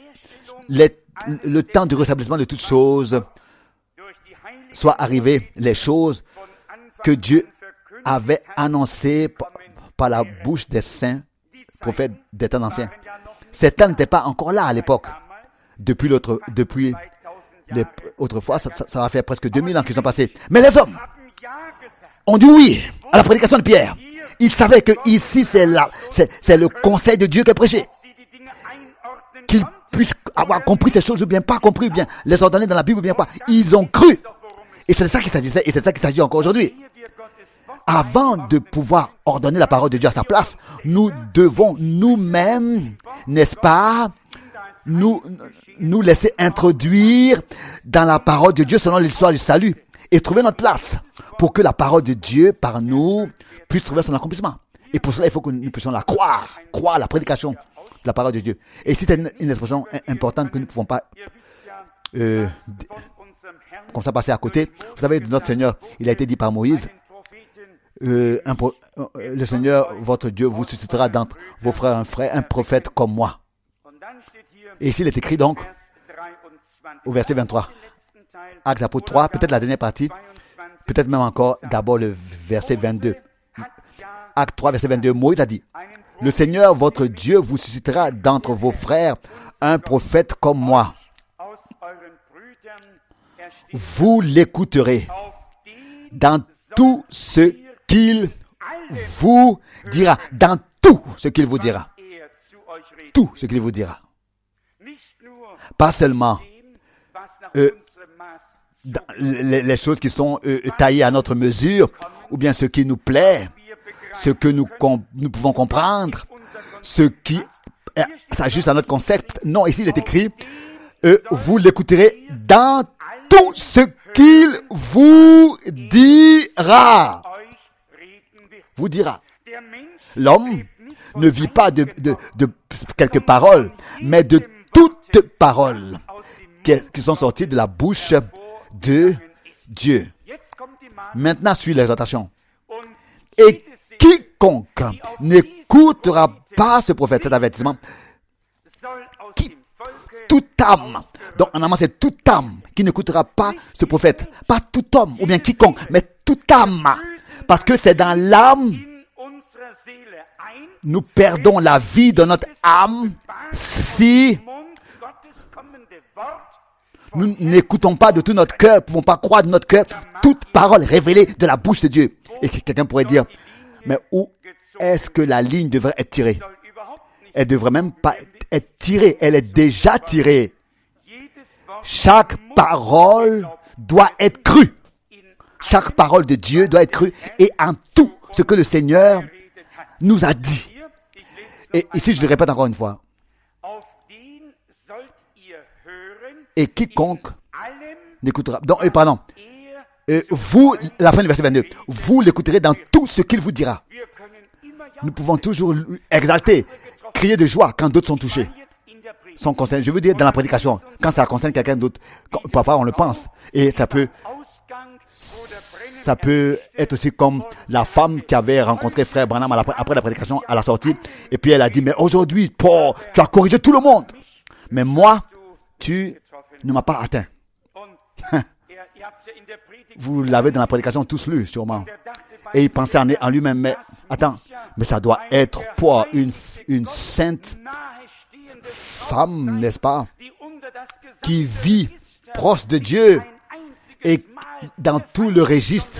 le temps du rétablissement de toutes choses soit arrivé, les choses que Dieu avait annoncées par la bouche des saints prophètes des temps anciens. Ces temps n'étaient pas encore là à l'époque. Autrefois, ça va faire presque 2000 ans qu'ils sont passés. Mais les hommes ont dit oui à la prédication de Pierre. Ils savaient que ici c'est le conseil de Dieu qui est prêché. Qu'ils puissent avoir compris ces choses ou bien pas compris, ou bien les ordonner dans la Bible ou bien pas. Ils ont cru. Et c'est de ça qu'il s'agissait et c'est de ça qu'il s'agit encore aujourd'hui. Avant de pouvoir ordonner la parole de Dieu à sa place, nous devons nous-mêmes, n'est-ce pas, nous laisser introduire dans la parole de Dieu selon l'histoire du salut et trouver notre place pour que la parole de Dieu par nous puisse trouver son accomplissement. Et pour cela, il faut que nous puissions la croire la prédication de la parole de Dieu. Et c'est une expression importante que nous ne pouvons pas comme ça passer à côté. Vous savez, notre Seigneur, il a été dit par Moïse, le Seigneur, votre Dieu, vous suscitera d'entre vos frères un prophète comme moi. Et ici, il est écrit donc, au verset 23, Actes apôtres 3, peut-être la dernière partie, peut-être même encore d'abord le verset 22. Acte 3, verset 22, Moïse a dit, « Le Seigneur, votre Dieu, vous suscitera d'entre vos frères un prophète comme moi. Vous l'écouterez dans tout ce qu'il vous dira. » Dans tout ce qu'il vous dira. Tout ce qu'il vous dira. Pas seulement les choses qui sont taillées à notre mesure, ou bien ce qui nous plaît, ce que nous pouvons comprendre, ce qui s'ajuste à notre concept. Non, ici il est écrit, vous l'écouterez dans tout ce qu'il vous dira. Vous dira. L'homme ne vit pas de quelques paroles, mais de toutes paroles qui sont sorties de la bouche de Dieu. Maintenant, suit l'exhortation. Et quiconque n'écoutera pas ce prophète, cet avertissement, toute âme, donc en amont c'est toute âme qui n'écoutera pas ce prophète, pas tout homme ou bien quiconque, mais toute âme, parce que c'est dans l'âme nous perdons la vie de notre âme si nous n'écoutons pas de tout notre cœur, ne pouvons pas croire de notre cœur toute parole révélée de la bouche de Dieu. Et quelqu'un pourrait dire, mais où est-ce que la ligne devrait être tirée? Elle ne devrait même pas être tirée, elle est déjà tirée. Chaque parole doit être crue. Chaque parole de Dieu doit être crue et en tout ce que le Seigneur nous a dit. Et ici, je le répète encore une fois. Et quiconque n'écoutera... Donc, pardon. Vous, la fin du verset 22, vous l'écouterez dans tout ce qu'il vous dira. Nous pouvons toujours exalter, crier de joie quand d'autres sont touchés. Je veux dire dans la prédication, quand ça concerne quelqu'un d'autre, parfois on le pense. Et ça peut être aussi comme la femme qui avait rencontré frère Branham après la prédication à la sortie. Et puis elle a dit, mais aujourd'hui, Paul, tu as corrigé tout le monde. Mais moi, tu ne m'as pas atteint. Vous l'avez dans la prédication tous lu, sûrement. Et il pensait en lui-même, mais attends, mais ça doit être pour une sainte femme, n'est-ce pas, qui vit proche de Dieu et dans tout le registre,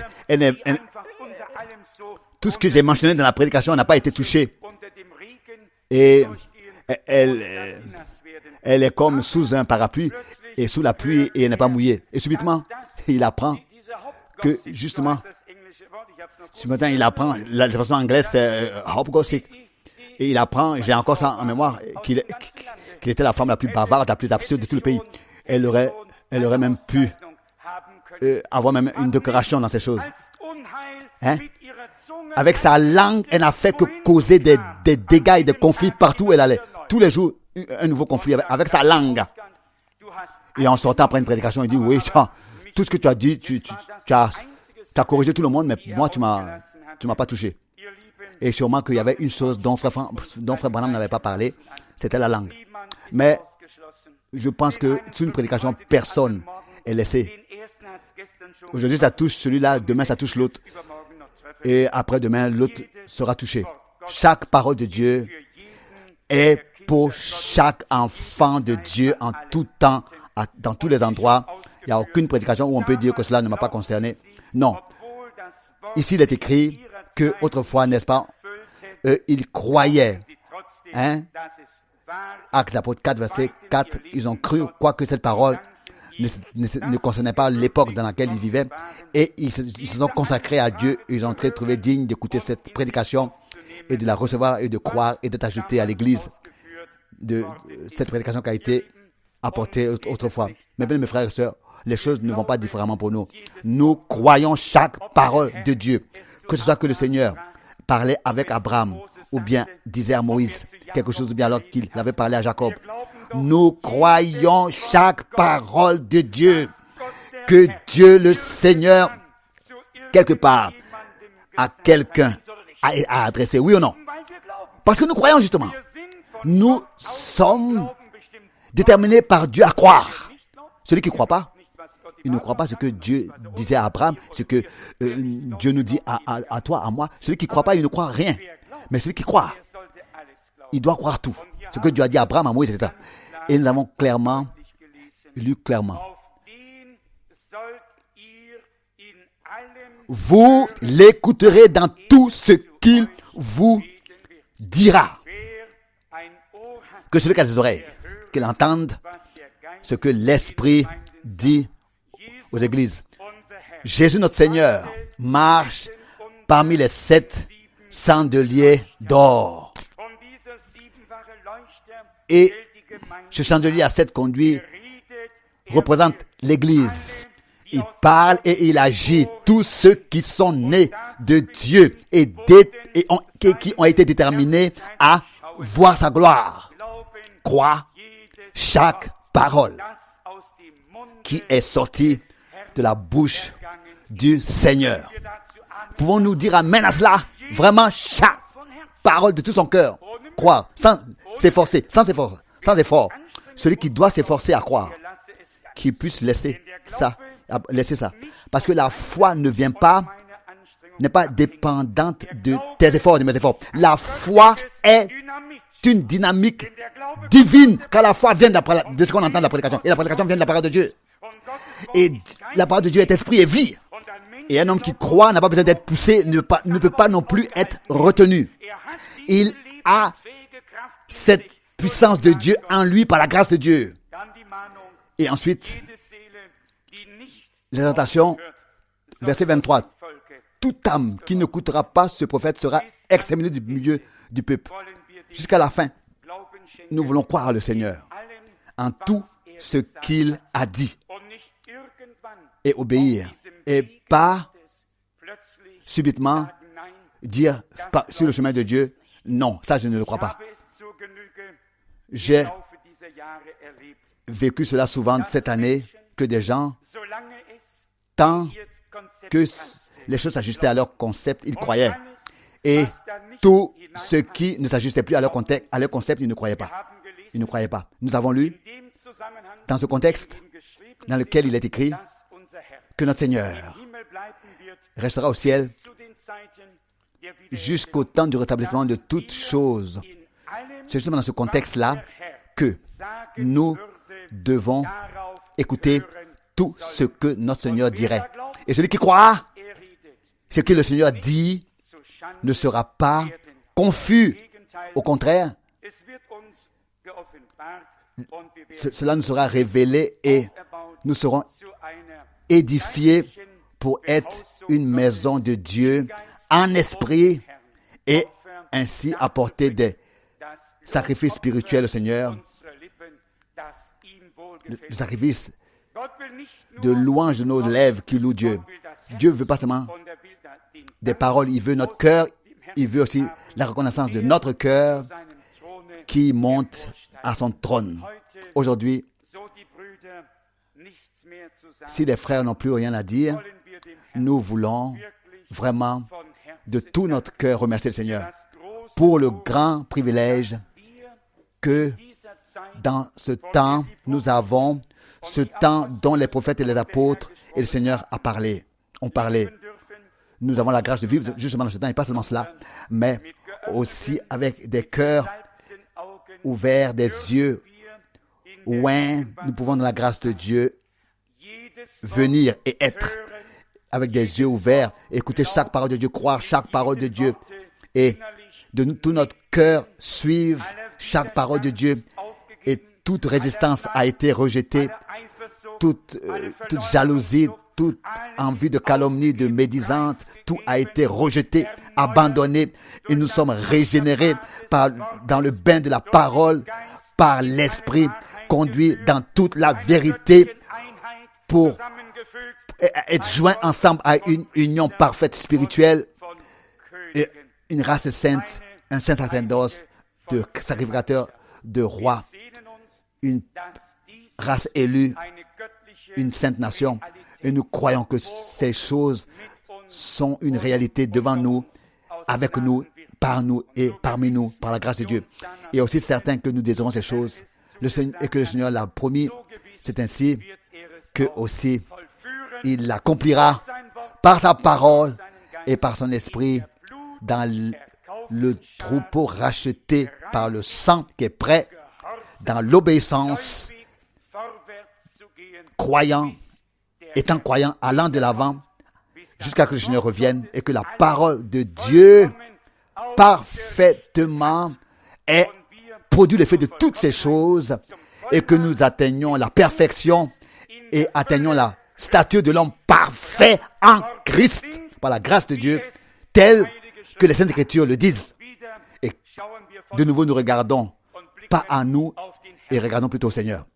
tout ce que j'ai mentionné dans la prédication n'a pas été touché. Et elle est comme sous un parapluie et sous la pluie et elle n'est pas mouillée. Et subitement, il apprend que justement, ce matin, il apprend, la version anglaise c'est Hopgossic, et il apprend, j'ai encore ça en mémoire, qu'il était la femme la plus bavarde, la plus absurde de tout le pays. Elle aurait même pu avoir même une décoration dans ces choses. Hein? Avec sa langue, elle n'a fait que causer des dégâts et des conflits partout où elle allait. Tous les jours, un nouveau conflit avec sa langue. Et en sortant après une prédication, il dit, oui, tout ce que tu as dit, tu as corrigé tout le monde, mais moi, tu m'as pas touché. Et sûrement qu'il y avait une chose dont frère Branham n'avait pas parlé, c'était la langue. Mais je pense que sous une prédication, personne est laissé. Aujourd'hui, ça touche celui-là, demain, ça touche l'autre. Et après-demain, l'autre sera touché. Chaque parole de Dieu est pour chaque enfant de Dieu en tout temps, dans tous les endroits. Il n'y a aucune prédication où on peut dire que cela ne m'a pas concerné. Non. Ici, il est écrit que autrefois, n'est-ce pas, ils croyaient. Hein? Actes apôtres 4, verset 4, ils ont cru, quoique cette parole ne concernait pas l'époque dans laquelle ils vivaient, et ils se sont consacrés à Dieu, ils ont trouvé digne d'écouter cette prédication et de la recevoir et de croire et d'être ajoutés à l'église de cette prédication qui a été apportée autrefois. Mais bien, mes frères et sœurs, les choses ne vont pas différemment pour nous. Nous croyons chaque parole de Dieu. Que ce soit que le Seigneur parlait avec Abraham, ou bien disait à Moïse quelque chose, ou bien alors qu'il avait parlé à Jacob. Nous croyons chaque parole de Dieu, que Dieu le Seigneur, quelque part, à quelqu'un à adresser, oui ou non? Parce que nous croyons justement. Nous sommes déterminés par Dieu à croire. Celui qui ne croit pas, il ne croit pas ce que Dieu disait à Abraham, ce que Dieu nous dit à toi, à moi. Celui qui ne croit pas, il ne croit rien. Mais celui qui croit, il doit croire tout. Ce que Dieu a dit à Abraham, à Moïse, etc. Et nous avons lu clairement. Vous l'écouterez dans tout ce qu'il vous dira. Que celui qui a des oreilles, qu'il entende ce que l'Esprit dit aux églises. Jésus notre Seigneur marche parmi les 7 chandeliers d'or. Et ce chandelier à 7 conduits représente l'Église. Il parle et il agit. Tous ceux qui sont nés de Dieu et qui ont été déterminés à voir sa gloire. Croient chaque parole qui est sortie de la bouche du Seigneur. Pouvons-nous dire amen à cela? Vraiment, chaque parole de tout son cœur. Croire, sans s'efforcer, sans effort. Celui qui doit s'efforcer à croire, qu'il puisse laisser ça. Parce que la foi n'est pas dépendante de tes efforts, de mes efforts. La foi est une dynamique divine, car la foi vient de ce qu'on entend de la prédication. Et la prédication vient de la parole de Dieu. Et la parole de Dieu est esprit et vie. Et un homme qui croit n'a pas besoin d'être poussé, ne peut pas non plus être retenu. Il a cette puissance de Dieu en lui par la grâce de Dieu. Et ensuite, l'exhortation, verset 23. Toute âme qui n'écoutera pas ce prophète sera exterminée du milieu du peuple. Jusqu'à la fin, nous voulons croire le Seigneur en tout ce qu'il a dit et obéir. Et pas subitement dire sur le chemin de Dieu, non, ça je ne le crois pas. J'ai vécu cela souvent cette année, que des gens, tant que les choses s'ajustaient à leur concept, ils croyaient. Et tout ce qui ne s'ajustait plus à leur concept, ils ne croyaient pas. Ils ne croyaient pas. Nous avons lu, dans ce contexte dans lequel il est écrit, que notre Seigneur restera au ciel jusqu'au temps du rétablissement de toutes choses. C'est justement dans ce contexte-là que nous devons écouter tout ce que notre Seigneur dirait. Et celui qui croira ce que le Seigneur dit ne sera pas confus. Au contraire, cela nous sera révélé et nous serons édifiés pour être une maison de Dieu en esprit et ainsi apporter des sacrifices spirituels au Seigneur, des sacrifices de louange de nos lèvres qui louent Dieu. Dieu ne veut pas seulement des paroles, il veut notre cœur, il veut aussi la reconnaissance de notre cœur qui monte à son trône. Aujourd'hui, si les frères n'ont plus rien à dire, nous voulons vraiment de tout notre cœur remercier le Seigneur pour le grand privilège que dans ce temps, nous avons ce temps dont les prophètes et les apôtres et le Seigneur ont parlé. Nous avons la grâce de vivre justement dans ce temps, et pas seulement cela, mais aussi avec des cœurs ouverts, des yeux ouins. Nous pouvons, dans la grâce de Dieu, venir et être avec des yeux ouverts, écouter chaque parole de Dieu, croire chaque parole de Dieu et de tout notre cœur suivre chaque parole de Dieu. Et toute résistance a été rejetée, toute jalousie, toute envie de calomnie, de médisante, tout a été rejeté, abandonné, et nous sommes régénérés dans le bain de la parole, par l'Esprit, conduits dans toute la vérité, pour être joints ensemble à une union parfaite spirituelle, et une race sainte, un saint sacerdoce, de sacrificateur, de roi, une race élue, une sainte nation. Et nous croyons que ces choses sont une réalité devant nous, avec nous, par nous et parmi nous, par la grâce de Dieu. Et aussi certain que nous désirons ces choses et que le Seigneur l'a promis. C'est ainsi que aussi il l'accomplira par sa parole et par son esprit dans le troupeau racheté par le sang qui est prêt, dans l'obéissance, croyant, étant croyant, allant de l'avant jusqu'à ce que le Seigneur revienne et que la parole de Dieu parfaitement ait produit l'effet de toutes ces choses et que nous atteignions la perfection et atteignons la stature de l'homme parfait en Christ par la grâce de Dieu, tel que les Saintes Écritures le disent. Et de nouveau, nous regardons pas à nous et regardons plutôt au Seigneur.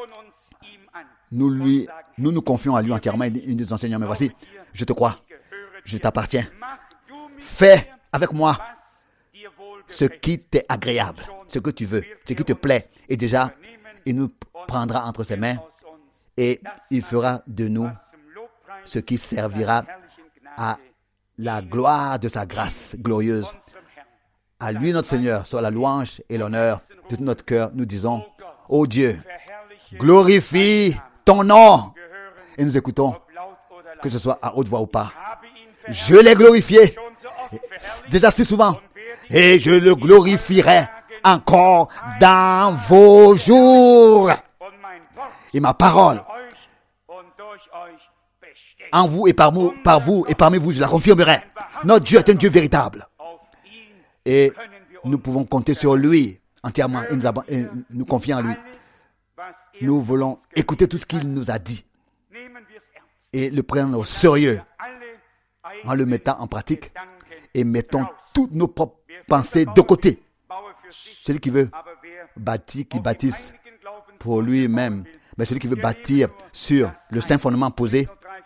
Nous confions à lui entièrement et nous disons, Seigneur, mais voici, je te crois, je t'appartiens. Fais avec moi ce qui t'est agréable, ce que tu veux, ce qui te plaît. Et déjà, il nous prendra entre ses mains et il fera de nous ce qui servira à la gloire de sa grâce glorieuse. À lui, notre Seigneur, soit la louange et l'honneur de tout notre cœur. Nous disons, ô Dieu, glorifie ton nom. Et nous écoutons, que ce soit à haute voix ou pas. Je l'ai glorifié déjà si souvent et je le glorifierai encore dans vos jours. Et ma parole en vous et par vous et parmi vous, je la confirmerai. Notre Dieu est un Dieu véritable. Et nous pouvons compter sur lui entièrement et nous confier en lui. Nous voulons écouter tout ce qu'il nous a dit et le prendre au sérieux en le mettant en pratique et mettons toutes nos propres pensées de côté. Celui qui veut bâtir, qui bâtisse pour lui-même, mais celui qui veut bâtir sur le saint fondement posé,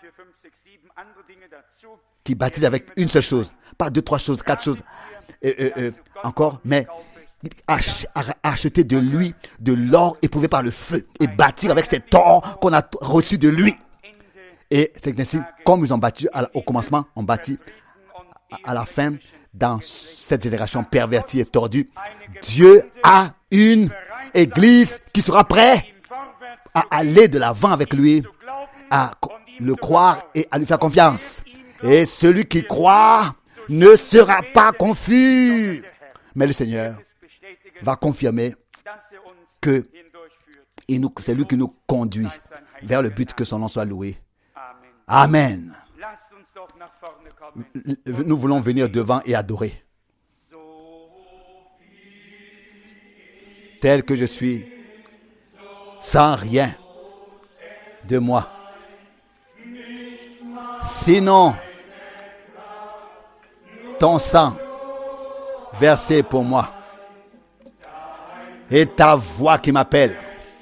qui baptise avec une seule chose, pas deux, trois choses, quatre choses encore, mais acheter de lui de l'or éprouvé par le feu et bâtir avec cet or qu'on a reçu de lui. Et c'est ainsi, comme ils ont bâti au commencement, on bâtit à la fin dans cette génération pervertie et tordue. Dieu a une église qui sera prête à aller de l'avant avec lui, à le croire et à lui faire confiance. Et celui qui croit ne sera pas confus. Mais le Seigneur va confirmer que c'est lui qui nous conduit vers le but, que son nom soit loué. Amen. Nous voulons venir devant et adorer. Tel que je suis, sans rien de moi. Sinon, ton sang versé pour moi et ta voix qui m'appelle.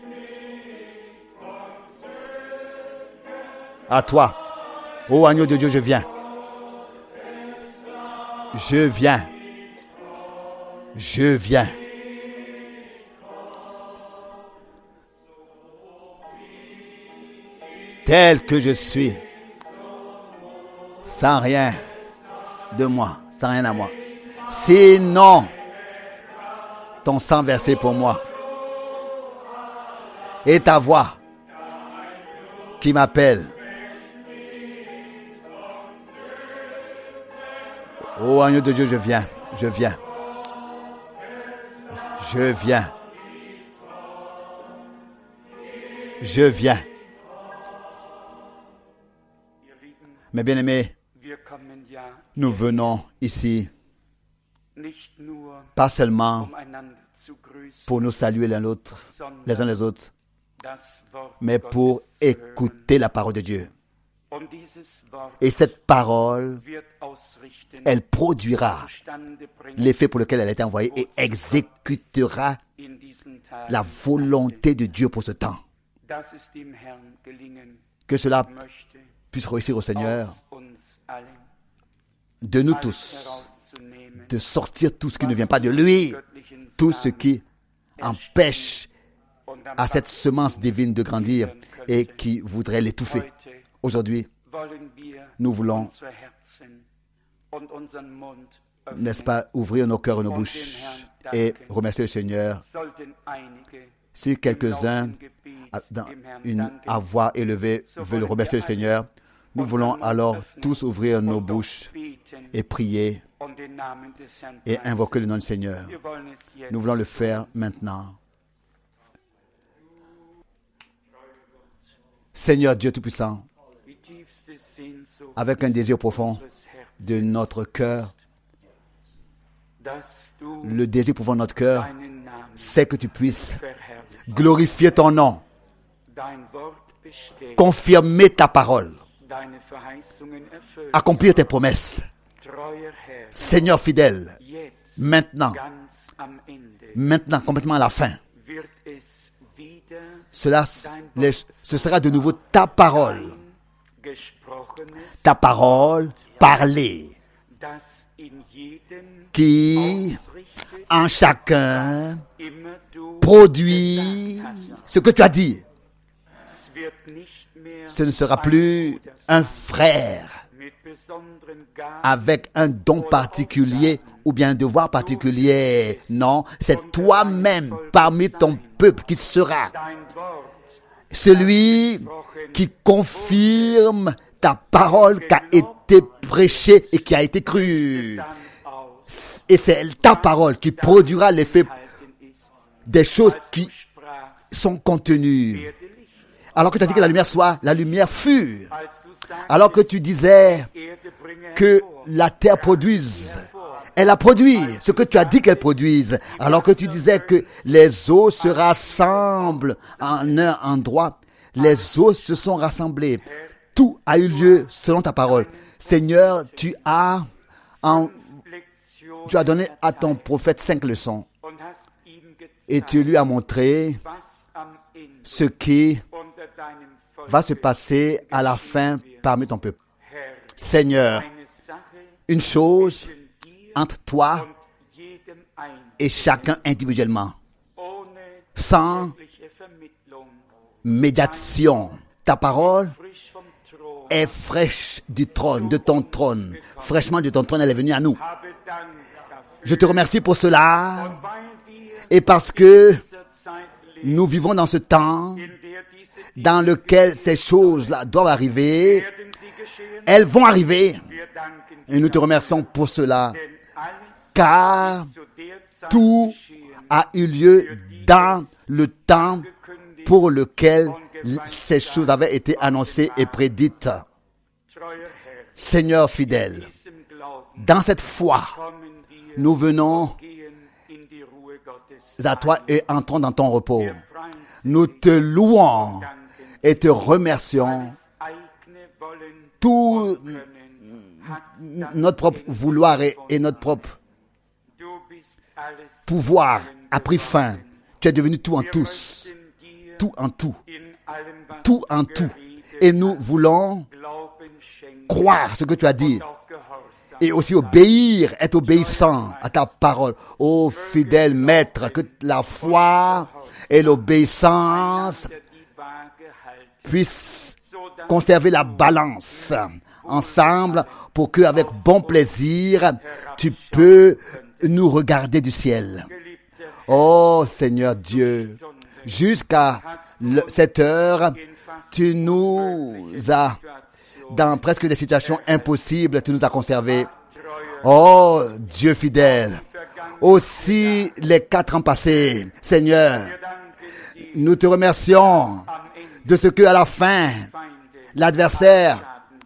À toi, ô agneau de Dieu, je viens. Je viens. Je viens. Tel que je suis, sans rien de moi, sans rien à moi. Sinon, ton sang versé pour moi et ta voix qui m'appelle. Ô agneau de Dieu, je viens, je viens. Je viens. Je viens. Mes bien-aimés, nous venons ici pas seulement pour nous saluer les uns les autres, mais pour écouter la parole de Dieu. Et cette parole, elle produira l'effet pour lequel elle a été envoyée et exécutera la volonté de Dieu pour ce temps. Que cela puisse réussir au Seigneur de nous tous, de sortir tout ce qui ne vient pas de lui, tout ce qui empêche à cette semence divine de grandir et qui voudrait l'étouffer. Aujourd'hui, nous voulons, n'est-ce pas, ouvrir nos cœurs et nos bouches et remercier le Seigneur. Si quelques-uns, dans à voix élevée, veulent remercier le Seigneur, nous voulons alors tous ouvrir nos bouches et prier et invoquer le nom du Seigneur. Nous voulons le faire maintenant. Seigneur Dieu Tout-Puissant, avec un désir profond de notre cœur, le désir profond de notre cœur, c'est que tu puisses glorifier ton nom, confirmer ta parole, accomplir tes promesses. Seigneur fidèle, maintenant, complètement à la fin, ce sera de nouveau ta parole parlée, qui en chacun produit ce que tu as dit. Ce ne sera plus un frère avec un don particulier ou bien un devoir particulier. Non, c'est toi-même parmi ton peuple qui sera celui qui confirme ta parole qui a été prêchée et qui a été crue. Et c'est ta parole qui produira l'effet des choses qui sont contenues. Alors que tu as dit que la lumière soit, la lumière fut. Alors que tu disais que la terre produise, elle a produit ce que tu as dit qu'elle produise. Alors que tu disais que les eaux se rassemblent en un endroit, les eaux se sont rassemblées. Tout a eu lieu selon ta parole. Seigneur, tu as donné à ton prophète 5 leçons. Et tu lui as montré ce qui va se passer à la fin parmi ton peuple. Seigneur, une chose entre toi et chacun individuellement, sans médiation. Ta parole est fraîche du trône, de ton trône. Fraîchement de ton trône, elle est venue à nous. Je te remercie pour cela. Et parce que nous vivons dans ce temps dans lequel ces choses-là doivent arriver, elles vont arriver. Et nous te remercions pour cela, car tout a eu lieu dans le temps pour lequel ces choses avaient été annoncées et prédites. Seigneur fidèle, dans cette foi, nous venons à toi et entrons dans ton repos. Nous te louons et te remercions. Tout notre propre vouloir et notre propre pouvoir a pris fin. Tu es devenu tout en tous. Tout en tout. Tout en tout. Et nous voulons croire ce que tu as dit. Et aussi obéir, être obéissant à ta parole. Ô fidèle maître, que la foi et l'obéissance puissent conserver la balance ensemble pour qu'avec bon plaisir, tu peux nous regarder du ciel. Oh Seigneur Dieu, jusqu'à cette heure, tu nous as, dans presque des situations impossibles, tu nous as conservés. Oh Dieu fidèle, aussi les 4 ans passés, Seigneur, nous te remercions de ce que à la fin, l'adversaire,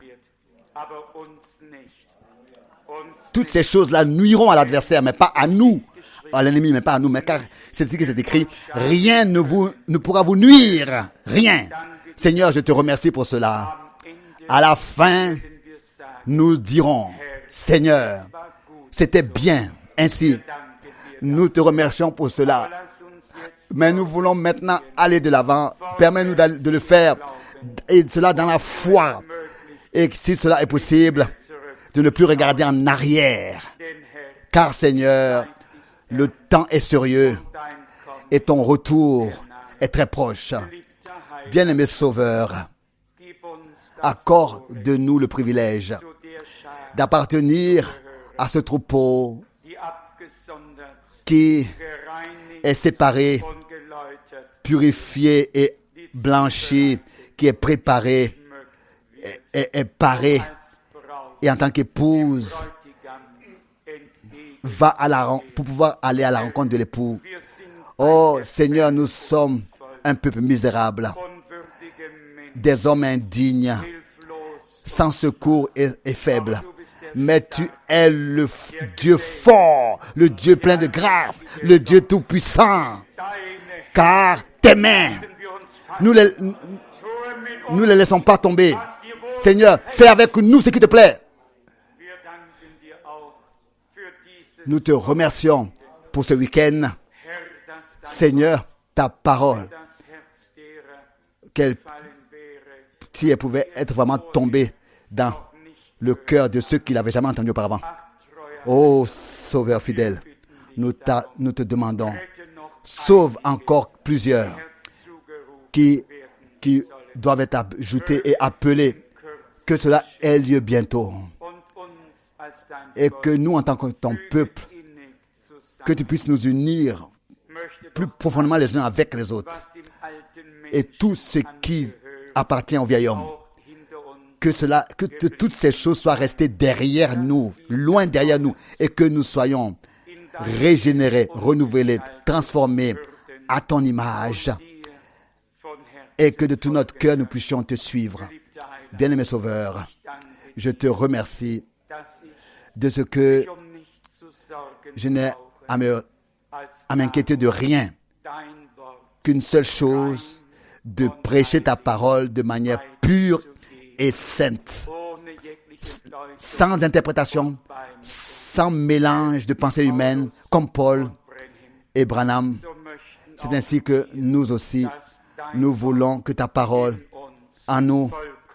toutes ces choses-là nuiront à l'adversaire, mais pas à nous, à l'ennemi, mais pas à nous, mais car c'est ce qui c'est écrit, rien ne pourra vous nuire, rien. Seigneur, je te remercie pour cela. À la fin, nous dirons, Seigneur, c'était bien ainsi. Nous te remercions pour cela. Mais nous voulons maintenant aller de l'avant. Permets-nous de le faire et cela dans la foi. Et si cela est possible, de ne plus regarder en arrière. Car Seigneur, le temps est sérieux et ton retour est très proche. Bien-aimé Sauveur, accorde-nous le privilège d'appartenir à ce troupeau qui est séparé, purifié et blanchi, qui est préparé, est paré, et en tant qu'épouse, va pour pouvoir aller à la rencontre de l'époux. Oh Seigneur, nous sommes un peuple misérable, des hommes indignes, sans secours et faibles. Mais tu es le Dieu fort, le Dieu plein de grâce, le Dieu tout-puissant. Car tes mains, nous ne les laissons pas tomber. Seigneur, fais avec nous ce qui te plaît. Nous te remercions pour ce week-end. Seigneur, ta parole, si elle pouvait être vraiment tombée dans le cœur de ceux qui l'avaient jamais entendu auparavant. Oh, Sauveur fidèle, nous te demandons, sauve encore plusieurs qui doivent être ajoutés et appelés, que cela ait lieu bientôt. Et que nous, en tant que ton peuple, que tu puisses nous unir plus profondément les uns avec les autres. Et tout ce qui appartient au vieil homme, que toutes ces choses soient restées derrière nous, loin derrière nous, et que nous soyons régénérés, renouvelés, transformés à ton image, et que de tout notre cœur nous puissions te suivre. Bien-aimé Sauveur, je te remercie de ce que je n'ai à m'inquiéter de rien, qu'une seule chose, de prêcher ta parole de manière pure et sainte, sans interprétation, sans mélange de pensées humaines, comme Paul et Branham. C'est ainsi que nous aussi, nous voulons que ta parole en nous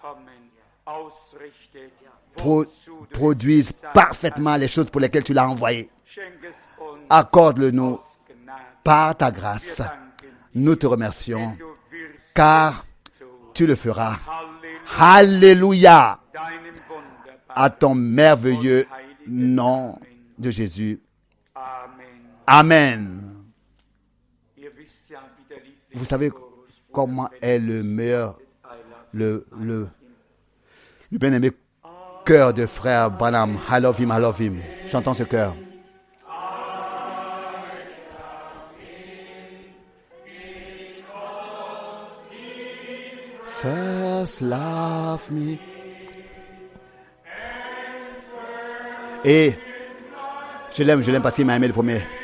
produise parfaitement les choses pour lesquelles tu l'as envoyé. Accorde-le-nous par ta grâce. Nous te remercions, car tu le feras. Alléluia à ton merveilleux nom de Jésus. Amen. Vous savez comment est le meilleur, le bien-aimé cœur de frère Branham. I love him, I love him. Chantons ce cœur. First love me. Et je l'aime parce qu'il m'a aimé le premier.